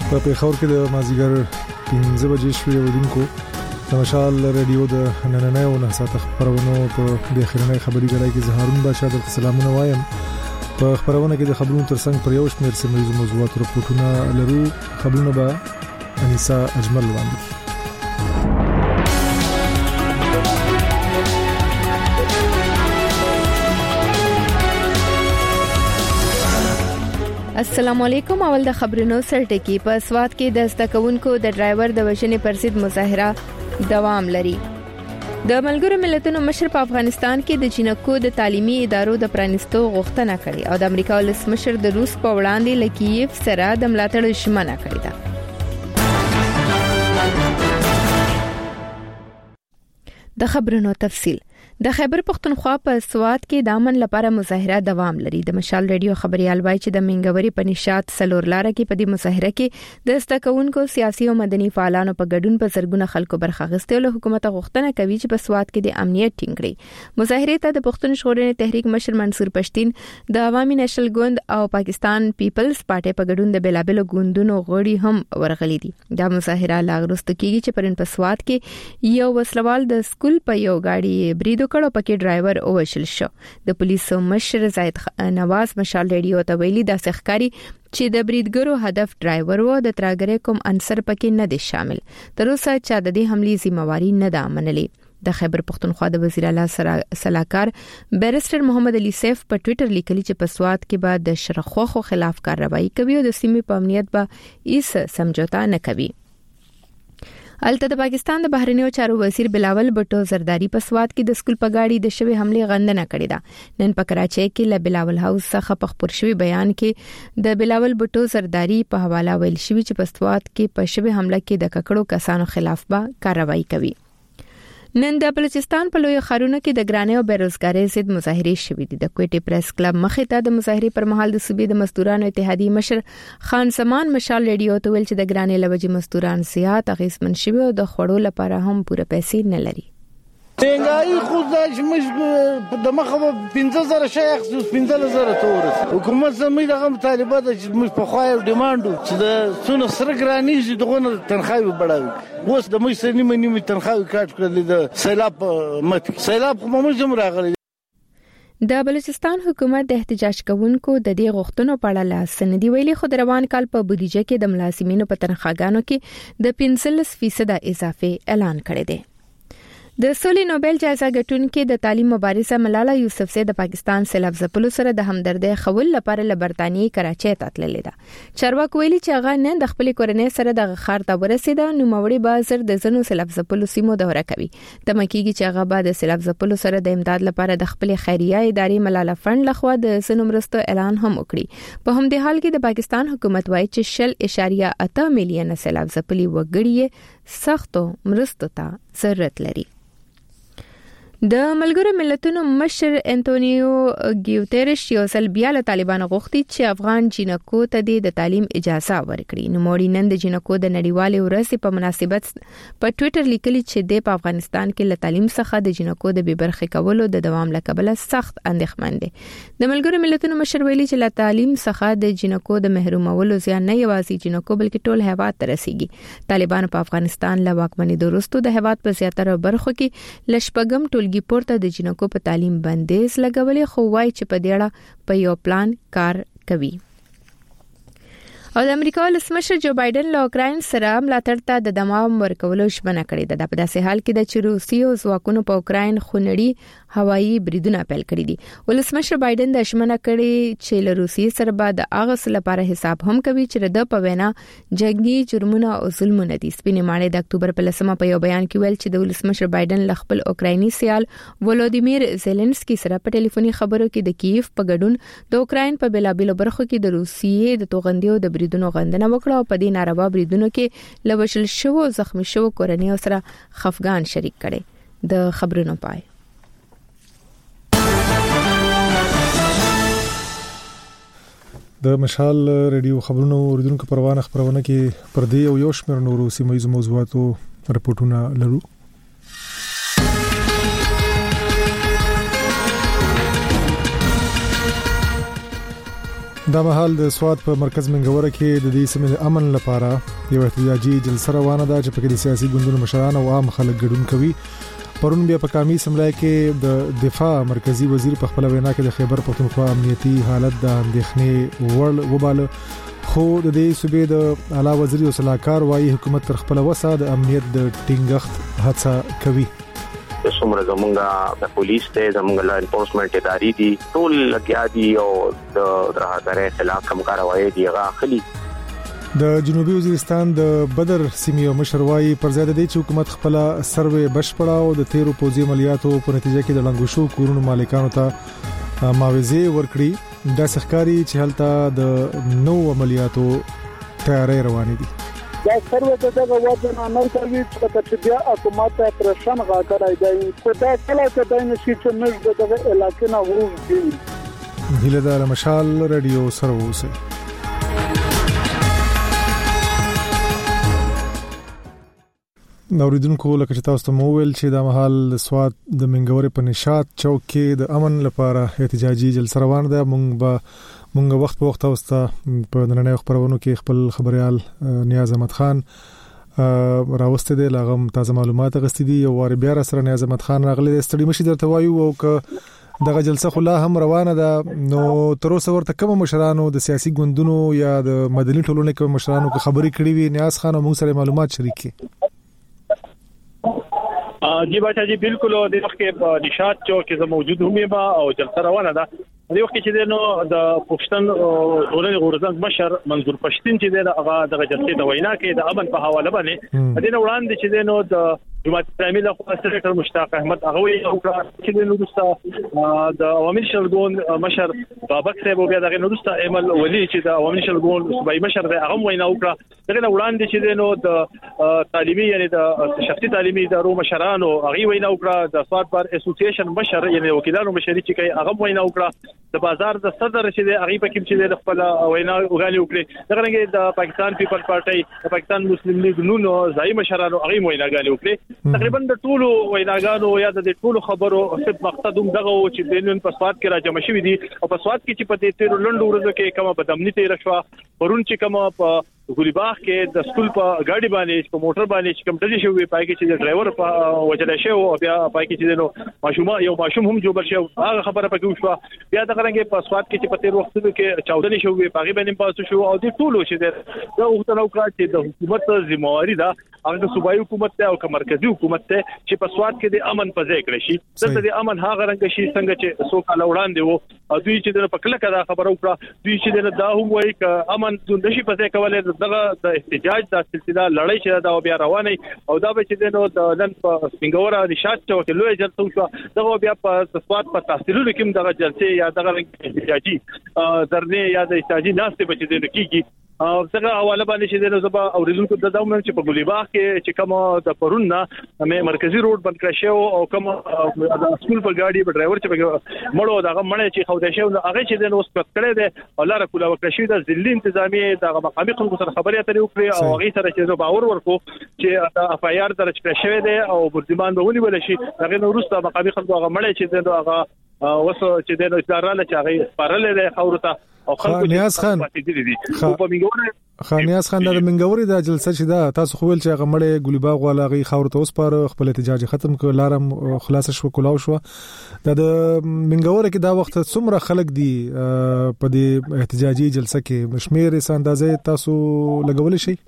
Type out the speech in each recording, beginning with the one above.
په پیښور کې د مازیګر 15 بجې شوې ودونکو د مشال رادیو د نننۍ او نه ساعت خبرونو په د اخرنۍ خبري غړای کې زهارون بادشاہ د سلامونه وایم. په خبرونه کې د خبرونو ترڅنګ پر یو شمېر سیمه موضوعات راپورټونه لرو. خبرونه به انیسا اجمل وړاندې. السلام علیکم. اول د خبرونو سرټکی. په سوات کې د استکونکو د ډرایور د وژنې پر ضد مظاهره دوام لري. د ملګرو ملتونو مشر په افغانستان کې د جنکو د تعلیمي ادارو د پرانیستو غوښتنه کړې او د امریکا ولس مشر د روس په وړاندې لکیف سره د ملاتړ ژمنه کړې ده. د خبرونو تفصیل. د خیبر پختونخوا په سوات کې د امن لپاره مظاهره دوام لري. د مشال رادیو خبريال وایي چې د منګوري په نشاط سلور لار کې په دې مظاهره کې د استکونکو سیاسي او مدني فعالانو په ګډون په زرګونه خلکو برخه اخیستې او له حکومت غوښتنه کوي چې په سوات کې د امنیت ټینګ کړي. مظاهره ته د پښتون ژغورنې تحریک مشر منصور پښتين، د عوامي نېشنل ګوند او پاکستان پیپلز پارټي په ګډون د بلابل ګوندونو غړي هم ورغلي دي. دا مظاهره لاغرست کیږي چې پرن په سوات کې یو وسلوال د سکول په یو گاډي بریدو کړو پکې ډرایور وشل شو. د پولیسو مشر زید نواز مشال رادیو ته ویلي د سخکاری چې د بریدګرو هدف ډرایور و، د ترګری کوم عنصر پکې نه دي شامل. تر اوسه چا د دې حمله ذمہواری نه ده منلې. د خیبر پختونخوا د وزیر اعلی صلاحکار بیرسټر محمد علي سیف په ټوئیټر لیکلي چې په سوات کې بعد د شرخوخو خلاف کارروایی کوي او د سیمې په امنیت به هیڅ سمجھوتا نه کوي. الته د پاکستان د بهرنیو چارو وزیر بلاول بټو زرداری په سوات کې د سکول په گاډي د شوی حمله غندنه کړې ده. نن په کراچۍ کې له بلاول هاوس څخه په خبر شوی بیان کې د بلاول بټو زرداری په حواله ویل شوی چې په سوات کې په شوی حمله کې د ککړو کسانو خلاف به کارروایی کوي. نن د بلوچستان په لوی ښارونو کې د ګرانۍ او بیروزګارۍ ضد مظاهرې شوې دي. د کوټې پریس کلب مخې ته د مظاهرې پر مهال د صوبې د مزدورانو اتحادیې مشر خان زمان مشال رادیو ته ویل چې د ګرانۍ لوجې مزدوران زیات اغیزمن شوي او د خوړو لپاره هم پوره پیسې نه لري. څنګه خو ځای مش د مخه 15000 شیخ 15000 تورس حکومت زموږ دغه طالبات چې موږ په خوای ډیماندو چې د سونه سره ګرانیږي دغه تنخواهي بڑاوي. اوس د موږ سره نیمه تنخواهي کاټ کړل د سیلاب مت سیلاب خو موږ هم راغلي. د بلوچستان حکومت د احتجاج کوونکو د دې غوښتنو په اړه سندې ویلي خو د روان کال په بودیجه کې د ملازمینو په تنخواګانو کې د 15% اضافه اعلان کړی دی. د سولې نوبل جایزه ګټونکې د تعلیم مبارزه ملاله یوسفزۍ د پاکستان سیلاب ځپلو سره د همدردۍ خول لپاره له برتانیې کراچۍ ته تللې ده. چارواکو ویلي چې هغه نن د خپل کورنۍ سره د ښار ته ورسېده. نوموړي بازار د زنو سیلاب ځپلو سیمو دوره کوي. تمه کېږي چې هغه بعد سیلاب ځپلو سره د امداد لپاره د خپل خیریه ادارې ملاله فند لخوا د زنو مرستو اعلان هم وکړي. په همدې حال کې د پاکستان حکومت وایي چې 0.8 میلیون سیلاب ځپلي وګړي سختو مرستو ته ضرورت لري. د ملګرو ملتونو مشر انټونیو ګیوتریش یو ځل بیا له طالبانو غوښتي چې افغان جنکو ته د تعلیم اجازه ورکړي. نو موري نن د جنکو د نړیوالې ورځې په مناسبت په ټوئیټر لیکلي چې د افغانستان کې له تعلیم څخه د جنکو د بېبرخې کولو د دوام لکبله سخت اندېښمن دي. د ملګرو ملتونو مشر ویلي چې له تعلیم څخه د جنکو د محرومولو زیان نه یوازې جنکو بلکې ټول هیواد ته رسیږي. طالبان په افغانستان له واکمنۍ وروسته د هیواد په زیاتره برخو کې لشپګم ټولګي پورته د جنکو په تعلیم بندیز لګولې خو وایي چې په دې اړه په یو پلان کار کوي. او د امریکا ولس مشر جو بایدن له اوکراین سره ملاتړ ته د دوام ورکولو ژمنه کړې ده. په داسې حال کې د چې روسي ځواکونو په اوکراین خونړي هوایي بریدونه پیل کړي دي. ولس مشر بایدن د ژمنه کړې چې له روسي سره بعد هغه لپاره حساب هم کوي چې د په وینا جنگي جرمونه او ظلمونه دي. سپینې ماڼۍ د اکتوبر په 10 په یو بیان کې ویل چې د ولس مشر بایدن له خپل اوکرایني سیال ولودیمیر زيلنسکي سره په ټلیفوني خبرو کې د کیف په ګډون د اوکراین په بلابلو برخو کې د روسیې د توغندیو د بریدونو غندنه وکړه او په دې ناروا بریدونو کې لوشل شو زخمی شو کورنۍ سره خفګان شریک کړي. د خبرونو پای. د مشال رادیو خبرونو اوریدونکو پروانه خبرونه کې پر دې او یو شمېر نورو سیمه موضوعاتو رپورټونه لرو. دا مهال د سواد په مرکز منګوره کې د دې سیمې امن لپاره یو احتجاجي جلسه روانه ده چې په کې د سیاسي ګوندونو مشران او عام خلک ګډون کوي. پرون بیا په کامی سملای کې د دفاع مرکزی وزیر په خپل وینا کې د خیبر پختونخوا امنیتي حالت د اندېښنې وړ وباله، خو د دې صوبې د اعلی وزیر او صلاحکار وايي حکومت تر خپل وسه د امنیت د ټینګښت هڅه کوي. څومره زمونږه د پولیس ته زمونږه لا انفورسمنت ادارې دي ټول لګیا دي او د راهداري خلاف کوم کاروایی دی غاخلي. د جنوبي وزیرستان د بدر سیمې مشروعي پر ځای د دې حکومت خپل سروې بشپړه او د 13 پوزي عملیاتو په نتیجه کې د لنګوشو کورونو مالکانو ته معاوضه ورکړي. دا سخکاری چې هلته د نو عملیاتو تیاری روانې دي. دا سروې دغه وضع نه کوي چې بیا حکومت پرشن غاکړای دی خو دا کله چې د نشي چې موږ دغه علاقې نه وروځي. هله د مشال رادیو سروسه نوریدونکو لکه چې تاسو ته موویل چې د محل سواد د منګوري په نشاط چوک کې د امن لپاره احتجاجي جلسه روانه ده. مونږ وخت په وخت اوسته په نړۍ خبرونو کې خپل خبريال نیاز احمد خان راوسته دی لغم تازه معلومات غستې دي او ور بیا سره نیاز احمد خان راغلی ستړي مشي درته وایو او ک دغه جلسه خلا هم روانه ده. نو تر اوسه ورته کوم مشرانو د سیاسي ګوندونو یا د مدني ټولنې کوم مشرانو خبرې کړې وي نیاز خان موږ سره معلومات شریک کړي. جی بچا جی بالکل د وخت کې نشاط چوک کې موجود هم ما او جلسه روانه ده. د وخت کې نو د پښتون ټولنې غورځنګ مشر منظور پښتون چې هغه د جلسې د وینا کې د امن په حواله باندې د نو وړاندې چې نو د جماعت اسلامي له خوا سېکرټر مشتاق احمد هغه وی او چې نو دوستا د عوامي شلګون مشر بابک صاحب بیا دغه نو دوستا ایمل ولی چې د عوامي شلګون صوبایي مشر د هغه وینا وکړه. دغه وړاندې چې نو د تعلیمي یعنی د شخصي تعلیمي ادارو مشرانو هغه وینا وکړه. د سواد بار اسوسییشن مشر یعنی وکیلانو مشري چې کوي هغه وینا وکړه. د بازار د صدر چې هغه په کې چې د خپل وینا وغالي وکړي. دغه رنګ د پاکستان پیپل پارټي د پاکستان مسلم لیگ نونو ځای مشرانو هغه وینا غالي وکړي. تقریبا د ټولو ویناګانو یا د ټولو خبرو صرف مقصد هم دغه و چې د نن په سواد کې راجمع شوی دي او په سواد کې چې په دې 13 لندو ورځو کې کومه بدامنی تیر شو پرون چې کومه په ګلباغ کې د سکول په گاډي باندې په موټر باندې چې کوم ډزې شوې پای کې چې د ډرایور په وجل شو او بیا پای کې چې نو ماشوم هم جوړ شو هغه خبره پکې وشو. بیا د غرنګ په سواد کې چې په تیر وخت کې 14 شوې پاغي باندې پاسو شو او د ټولو چې د وختونو کړه چې د حکومت ذمہواری ده هغه د صوبایي حکومت ته او مرکزی حکومت ته چې په سواد کې د امن په ځای کړی شي. دلته د امن هغه رنګ شي څنګه چې سو کال وړاندې وو او دوی چې د پکله کړه خبره وکړه دوی چې دا هم وایي ک امن د نشي په ځای کولای دغه د احتجاج د سلسله لړۍ چې دا بیا روانه او دا به چې د نن په سنگوره نشاط چوک لوی جلسه شو دغه بیا په سواد په تحصیلونو کې دغه جلسه یا دغه احتجاجي درنه یا د احتجاجي ناشته به چې کیږي. او څنګه حواله باندې چې د زبا اوریدونکو د داوم چې په ګلباغ کې چې کوم د پرون نه مرکزی روډ بند کړی شو او کوم د سکول په گاډي په ډرایور چې مړو دغه مړ چې خو د شو هغه چې د اوس پټ کړی دی او لاره کوله وکړی شو د ځلې انتظامی د مقامي خلکو سره خبرې اترې وکړي او هغه سره چې باور ورکو چې د اف آی آر درج کړی شوی دی او برځمان به ونی ول شي دغه نو وروسته مقامي خلکو هغه مړ چې د هغه وسو چې د اداره له چاغي پرلې خورته او خلکو نیاز خان نیاز خان د منګوري د جلسه چې دا تاسو خو ول چې غمړې ګلباغ ولاغي خورته اوس پر خپل احتجاج ختم کړ لارم خلاص شو کولاو شو د منګوري کې دا وخت څومره خلک دي په دې احتجاجي جلسه کې شمیر اندازې تاسو لګول شي؟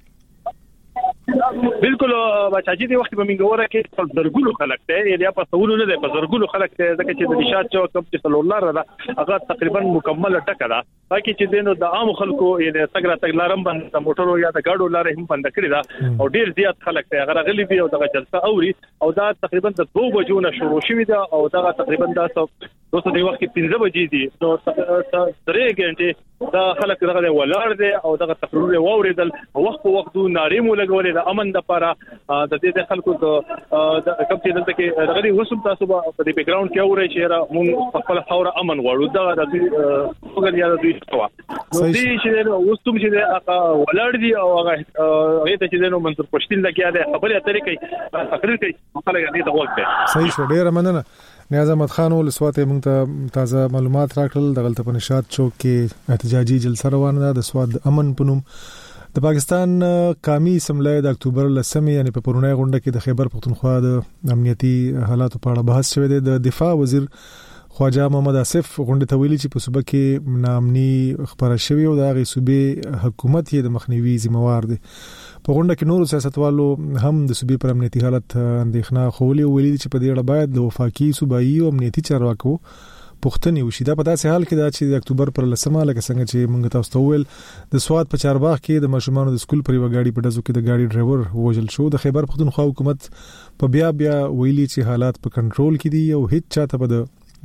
بالکل بچاجي د وخت په منګوره کې په زرګونو خلک ته یا په څولو نه په زرګونو خلک ته ځکه چې د نشاط چوک چې سلولار ده هغه تقریبا مکمل ټکه ده باقي چې دینو د عام خلکو یې تګ لارم باندې موټرو یا د گاډو لارې هم بند کړی ده او ډیر زیات خلک ته هغه غلي دي او دغه جلسه اوري او دا تقریبا د 2 بجو نه شروع شوې ده او دا تقریبا د 200 دی وخت 15 بجې دي نو 3 غنټه دا خلک دغه ولار دي او دغه تقریر واوریدل وخت په وخت ناری مو لګولې د امن لپاره د دې خلکو د کوم چې دلته کې دغه وسم تاسو په دې بیک ګراوند کې اوري چې مونږ خپل خاور امن غواړو دا د وګړي یا د دوی څخه نو دې چې وسم چې هغه ولار دي او هغه ته چې نو منصور پښتين لګیا دی خبرې اترې کوي تقریر کوي خلک دې ته وخت صحیح شو ډیر مننه نیاز احمد خان ول سوات موږ ته تازه معلومات راکړل د غلطه په نشاط چوک کې احتجاجي جلسه روانه ده د سوات امن پنوم د پاکستان قومي اسمبلی د اکتوبر 10 یعنی په پرونی غونډه کې د خیبر پختونخوا د امنیتي حالاتو په اړه بحث شوی دی. د دفاع وزیر خواجه محمد آصف غونډه ته ویلي چې په صوبه کې ناامني خبره شوی او د هغه صوبې حکومت یې د مخنیوي ذمہوار دی. په غونډه کې نور سیاستوالو هم د صوبې پر امنیتي حالت اندېښنه خولي ویلي چې په دې اړه باید د وفاقي صوبایي او امنیتي چارواکو پښتني وشي. دا په داسې حال کې دا چې د اکتوبر پر 10 لکه څنګه چې موږ تاسو ته ویل د سواد په چارباغ کې د ماشومانو د سکول پر یو غاډي په دزو کې د غاډي ډرایور وژل شو. د خیبر پختونخوا حکومت په بیا ویلي چې حالات په کنټرول کې دي او هیڅ چاته په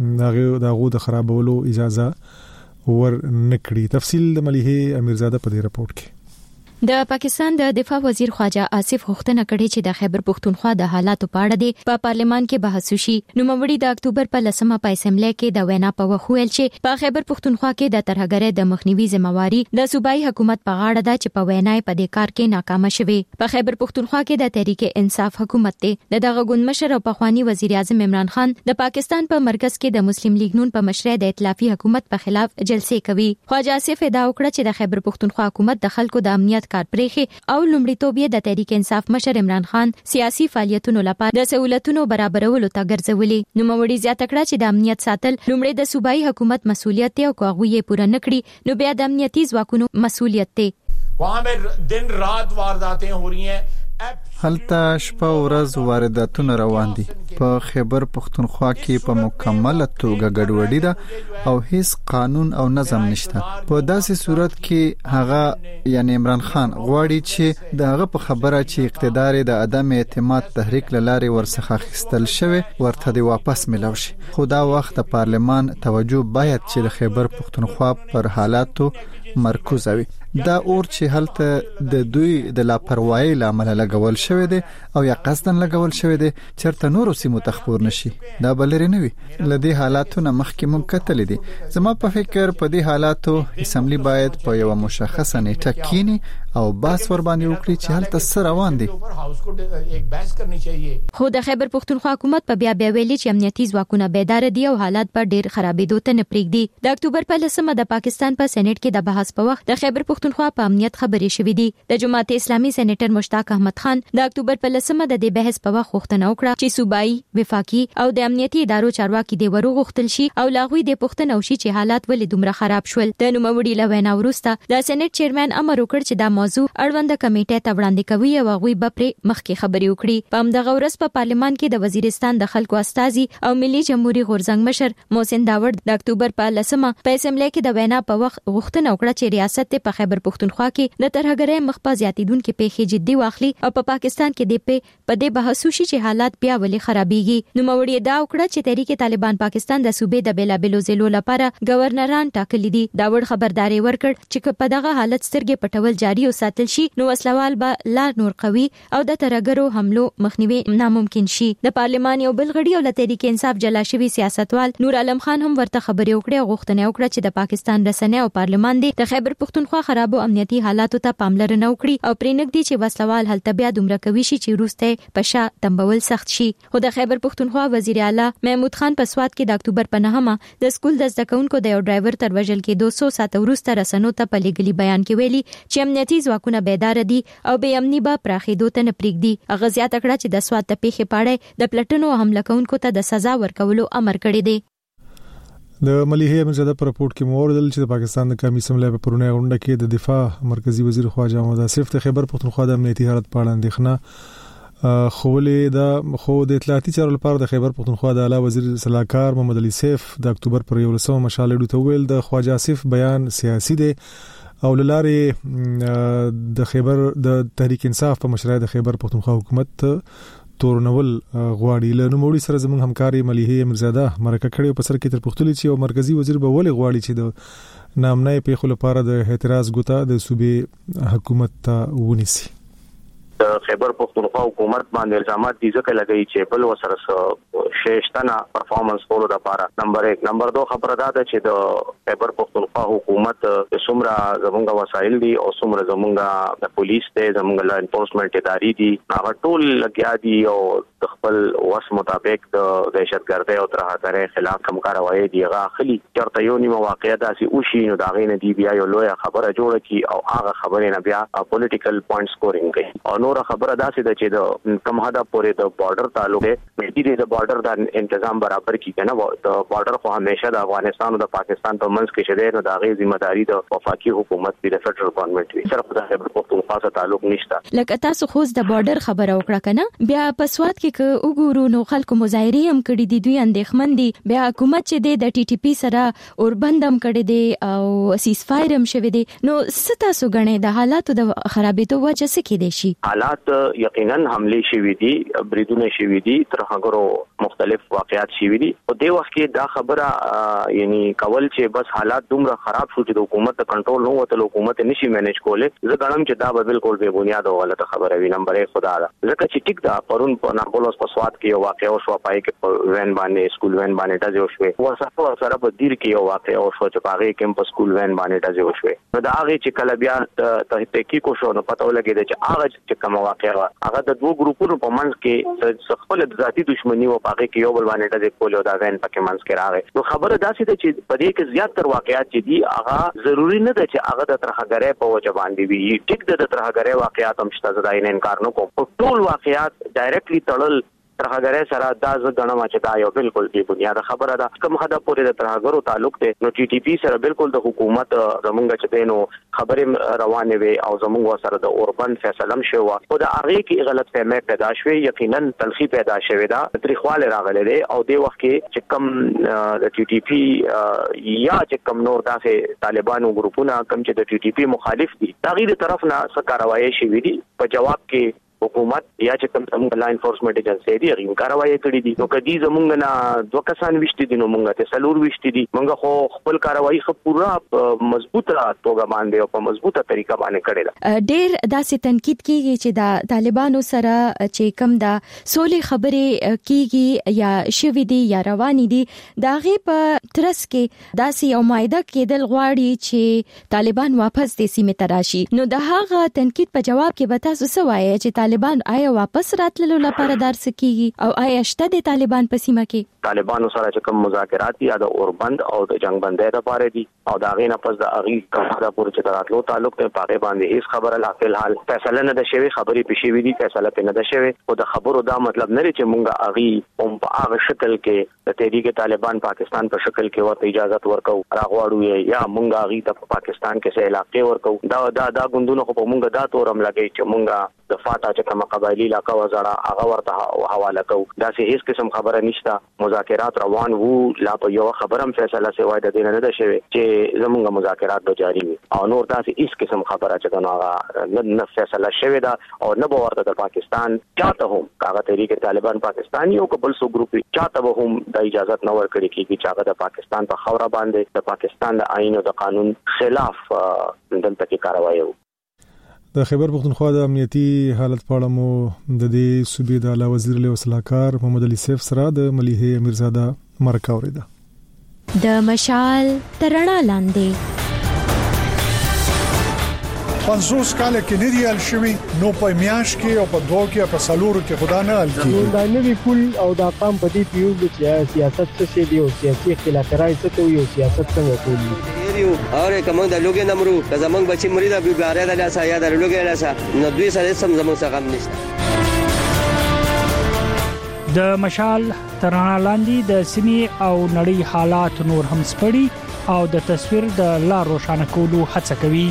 دغه د خرابولو اجازه ور نکړي. تفصیل د مليحه امیرزاده په دې رپورت کې. د پاکستان د دفاع وزیر خواجه آصف غوښتنه کړې چې د خیبر پختونخوا د حالاتو په اړه د پارلمان کې بحث وشي. نوموړي د اکتوبر په 10 په اسمبلی کې د وینا په وخت ویل چې په خیبر پختونخوا کې د ترهګرۍ د مخنیوي ذمہواری د صوبایي حکومت په غاړه ده چې په وینا په دې کار کې ناکام شوه. په خیبر پختونخوا کې د تحریک انصاف حکومت ته دغه ګوند مشر او پخوانی وزیر اعظم عمران خان د پاکستان په مرکز کې د مسلم لیگ نون په مشرۍ د ائتلافي حکومت په خلاف جلسې کوي. خواجه آصف ادعا وکړه چې د خیبر پختونخوا حکومت د خلکو د امنیت کار پرېخي او لومړیتوب یې د تحریک انصاف مشر عمران خان سیاسي فعالیتونو لپاره د سہولتونو برابرولو ته ګرځولي. نوموړي زیاته کړه چې د امنیت ساتل لومړی د صوبایي حکومت مسؤلیت دی او کوغه یې پوره نکړي نو بیا د امنیتي ځواکونو مسؤلیت دی. وہاں میں دن رات وارداتیں ہو رہی ہیں. هلته شپه ورځ وارداتونه روان دي. په خیبر پختونخوا کې په مکمل توګه ګډوډي ده او هیڅ قانون او نظم نشته. په داسې صورت کې هغه یعنی عمران خان غواړي چې دغه په خبره چې اقتدار د عدم اعتماد تحریک لاره ورڅخه خستل شوی ورته دی واپس ملو شي. خو دا وخت د پارلمان توجه باید چې د خیبر پختونخوا پر حالاتو مرکز وي. دا اور چې هلته د دوی د لاپروايي لامل لګول شوی دی او یا قصدن لګول شوی دی چرته نور سیمو تخپور نشي. دا بلری نه وي. لدی حالاتو نه مخکې مونږ کتل دي. زما په فکر په دې حالاتو اسمبلی باید په یو مشخصه نیټه کینی او باس ور باندې وکړي چې هلته سره روان دي. خو د خیبر پختونخوا حکومت په بیا ویلي چې امنیتي ځواکونه بیدار دي او حالات په ډیر خرابېدو ته نه پرېږدي. د اکتوبر په 10 د پاکستان په سېنات کې د بحث په وخت د خیبر پختونخوا په امنیت خبرې شوې دي. د جماعت اسلامي سېنیټر مشتاق احمد خان د اکتوبر په 10 د دې بحث په وخت غوښتنه وکړه چې صوبایي وفاقي او د امنیتي ادارو چارواکي دی ورو غوښتل شي او لاغوي د پښتنه وشي چې حالات ولې دومره خراب شول. د نوموړي لوینا وروسته د سېنات چیرمن امر وکړ چې دا موضوع اړوند کمیټه ته وړاندې کوي او هغه به پر مخکې خبري وکړي. په همدغه ورځ په پارلمان کې د وزیرستان د خلکو استازي او ملي جمهوریت غورځنګ مشر محسن داوړ د اکتوبر په 10 په اسمبلی کې د وینا په وخت غوښتنه وکړه چې ریاست په خیبر پختونخوا کې د ترهګرۍ مخ په زیاتیدونکو پیښې جدي واخلي او په پاکستان کې په دې بحث وشي چې حالات بیا ولې خرابېږي. نوموړي دا وکړه چې تحریک طالبان پاکستان د صوبې د بیلابېلو ضلعو لپاره گورنران ټاکلي دي. داوړ خبرداري ورکړ چې په دغه حالت سترګې پټول جاري وساتل شي نو وسلوال به لا نور قوي او د ترهګرو حملو مخنیوي ناممکن شي. د پارلمان یو بل غړي او د تحریک انصاف جلا شوی سیاستوال نور عالم خان هم ورته خبرې وکړې او غوښتنه وکړه چې د پاکستان رسنۍ او پارلمان د خیبر پختونخوا خرابو امنیتي حالاتو ته پاملرنه وکړي او پرېنګدي چې وسلوال هلته بیا دومره کوي شي چې روسته پشا تنبول سخت شي. خو د خیبر پختونخوا وزیر اعلی محمود خان په سواد کې د اکتوبر په 9 د سکول د زده کوونکو د یو ډرایور تر وژل کې 200 ساعت وروسته رسنو ته په لګلي بیان کې ویلي چې امنیتي ځواکونه بیدار دي او به امني به پراخېدو ته نه پرېږدي. هغه زیاته کړه چې د سواد ته پیښې پاړې د پلټنو او حمله کوونکو ته د سزا ورکولو امر کړی دی. د مليحه امیرزاده پر رپورت کې موردل چې د پاکستان د قومي اسمبلی په پرونی غونډه کې د دفاع مرکزی وزیر خواجه محمد آصف د خیبر پختونخوا د امنیتي حالت په اړه اندېښنه خولې د اطلاعاتي چارو لپاره د خیبر پختونخوا د اعلی وزیر صلاحکار محمد علي سیف د اکتوبر پر 11 مشالې ته ویل د خواجه آصف بیان سیاسي دی او لاره د خیبر د تحریک انصاف په مشرۍ د خیبر پختونخوا حکومت تورنول غواړي. له نوموړي سره زموږ همکاري مليحه امیرزاده مرکه کړې په سر کې تر پختلې چې او مرکزی وزیر به ولې غواړي چې د نامنۍ پیښو لپاره د اعتراض ګوته د صوبې حکومت ته ونیسي. د خیبر پختونخوا حکومت باندې الزامات دي ځکه لګي چې بل وسره شیشتنه پرفارمنس کولو لپاره نمبر 1 نمبر 2 خبره ده چې د خیبر پختونخوا حکومت څومره زمونږ وسایل دي او څومره زمونږ د پولیس ته زمونږ لا انفورسمنت ادارې دي هغه ټول لګیا دي او خپل وس مطابق د دهشتګردۍ او ترهګرۍ خلاف کوم کاروایی دی غاخلي چرته یو نیمه واقعیت داسي او شي نو دا غینه دی بیا یو لوی خبره جوړه کی او هغه خبره نه بیا پولیټیکل پوینټ سکورینګ کوي او نور خبره داسي ده چې د کم حدا پورې د بارډر تعلق دی مې د بارډر د تنظیم برابر کی کنه د بارډر خو همیشه د افغانستان او د پاکستان په منځ کې شته نو دا غي ذمہ داری د وفاقي حکومت د فدرل ګورنمنت وی صرف د خیبر پختونخوا سره تعلق نشته لکه تاسو خو د بارډر خبره وکړه کنه بیا په سواد کې وګورو نو خلکو مظاهره هم کړې دي دوی اندېښمن دي بیا حکومت چې د ټي ټي پی سره اوربندم کړي دي او سیز فایر هم شوه دي نو ستاسو غنې د حالاتو د خرابېدو وجه څه کې دي شي حالات یقینا حمله شوې دي بریدونه شوې دي ترهګرو مختلف واقعات شوې دي او د وخت کې دا خبره یعنی کول چې بس حالات دومره خراب شو چې د حکومت کنټرول نه وته حکومت نشي مینیج کوله زه غواړم چې دا به بالکل بے بنیاد او غلطه خبره وي نمبر 1 خدا دا ځکه چې ټیک دا پرون په ناربولوس په سواد کې یو واقعا شو پای کې وین باندې سکول وین باندې دا جوړ شو او سره په دیر کې یو واقعا شو چې پاغه کیمپس سکول وین باندې دا جوړ شو نو دا هغه چې کله بیا ته تحقیق کو شو نو پته ولګی چې هغه چې کوم واقعا هغه د دوه ګروپونو په منځ کې خپل ذاتی دښمنی او پاغه کې یو بل باندې دا کولو دا وین پکې منځ کې راغی نو خبره داسې ده چې په دې کې زیات تر واقعات چې دي هغه ضروری نه ده چې هغه د ترهګرۍ په وجه باندې وي ټیک د ترهګرۍ واقعات هم شته زدا نه انکار نه کوم ټول واقعات ډایرکټلی تړل ترهګرۍ سره دا ځګنه ما چې دا یو بالکل بې بنیاد خبره ده کوم حدا پورې د ترهګرو تعلق دی نو ټي ټي پی سره بالکل د حکومت زمونږ چې دینو خبرې روانه وي او زمونږ سره د اوربند فیصله شو او د هغه کې غلط فهمي پیدا شوه یقینا تلخی پیدا شوه دا تاریخواله راغله دي او د وخت کې چې کم د ټي ټي پی یا چې کم نور داسې طالبانو ګروپونه کم چې د ټي ټي پی مخالف دي تغیر طرف نه څه کاروایی شوې دي په جواب کې حکومت یا چې کوم څنګه لا انفورسمنت ایجنسی دی هغه کاروایی کړې دي نو کدي زمونږ نه دوه کسان وشتي دي نو مونږ ته سلور وشتي دي مونږ خو خپل کاروایی خو پورا مضبوطه توګه باندې او په مضبوطه طریقه باندې کړې ده ډېر داسې تنقید کیږي چې د طالبانو سره چې کوم د سولې خبرې کیږي یا شوي دي یا رواني دي دا غي په ترس کې داسې یو مایده کېدل غواړي چې طالبان واپس د سیمه تراشي نو د هغه تنقید په جواب کې به تاسو څه وایي چې طالبان آیا واپس راتللو لپاره درس کیږي او آیا شته د طالبان په سیمه کې طالبانو سره چې کوم مذاکرات یا د اوربند او د جنگ بندۍ لپاره دي او دا غي نه پس د اغي کړه پورې چې راتلو تعلق ته پاګې باندې هیڅ خبره لا فلحال فیصله نه ده شوی خبرې پېښې وي دي فیصله په نه ده شوی او د خبرو دا مطلب نه لري چې مونږه اغي هم په هغه شکل کې د تحریک طالبان پاکستان په شکل کې ورته اجازه ورکو راغواړو یا مونږه اغي د پاکستان کې سه علاقې ورکو دا غوندونه خو مونږه دا تورم لګي چې مونږه د فاتا چې کوم قبایلی علاقه وزړه هغه ورته حواله کو دا سه هیڅ قسم خبره نشته مذاکرات روان وو لا په یو خبرم فیصله سوای د دین نه ده شوی چې زمونږ مذاکرات به جاری وي او نور تاسو هیڅ قسم خبره چې هغه نه فیصله شوی دا او نه به ورته د پاکستان چاته هم هغه تحریک طالبان پاکستاني او قبل سو ګروپ چاته هم د اجازه نه ورکړي کیږي چې هغه د پاکستان په خوره باندې د پاکستان د آئین او د قانون خلاف دلته کې کاروایی د خیبر پختونخوا د امنیتي حالت په اړه مو د دې صوبې د اعلی وزیر له وسلاکار محمد علي سیف سره د مليحه امیرزاده مرکه اوریده د مشال ترڼا لاندې 500 کال کې نه دی الشوي نو په میاش کې او په دوه کې په سالورو کې خدا نه الکی دا نوی پول او دا قام په دې پیو چې سیاست څه دی او سیاسي اختلافات څه کوي او سیاست څنګه کوي اور کوم د لوګي نمرو که زمنګ بچي مرید ابي باره د لاسه یا د لوګي لاسه نو دوی سره سم زمنګ څخه غم نشته د مشال ترڼا لاندې د سیمې او نړۍ حالات نور هم سپړي او د تصویر د لار روښانه کولو هڅه کوي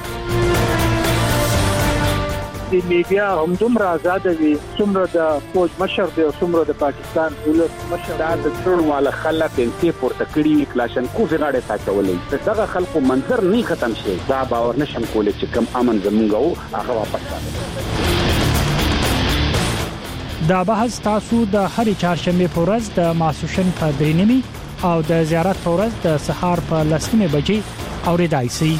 د میډیا هم دومره آزاد وي څومره د فوج مشر دی او څومره د پاکستان دولت مشر د ټول والا خلک انتي پورته کړی کلاشن کوفي غاړه ساتولې دغه خلکو منظر نه ختم شي دا باور نشم کولای چې کم امن زمونږ هغه واپس راځي دا بحث تاسو د هرې چهارشنبه په ورځ د ماسوشن په 3:30 او د زیارت په ورځ د سهار په 10:00 بجې اوریدای شي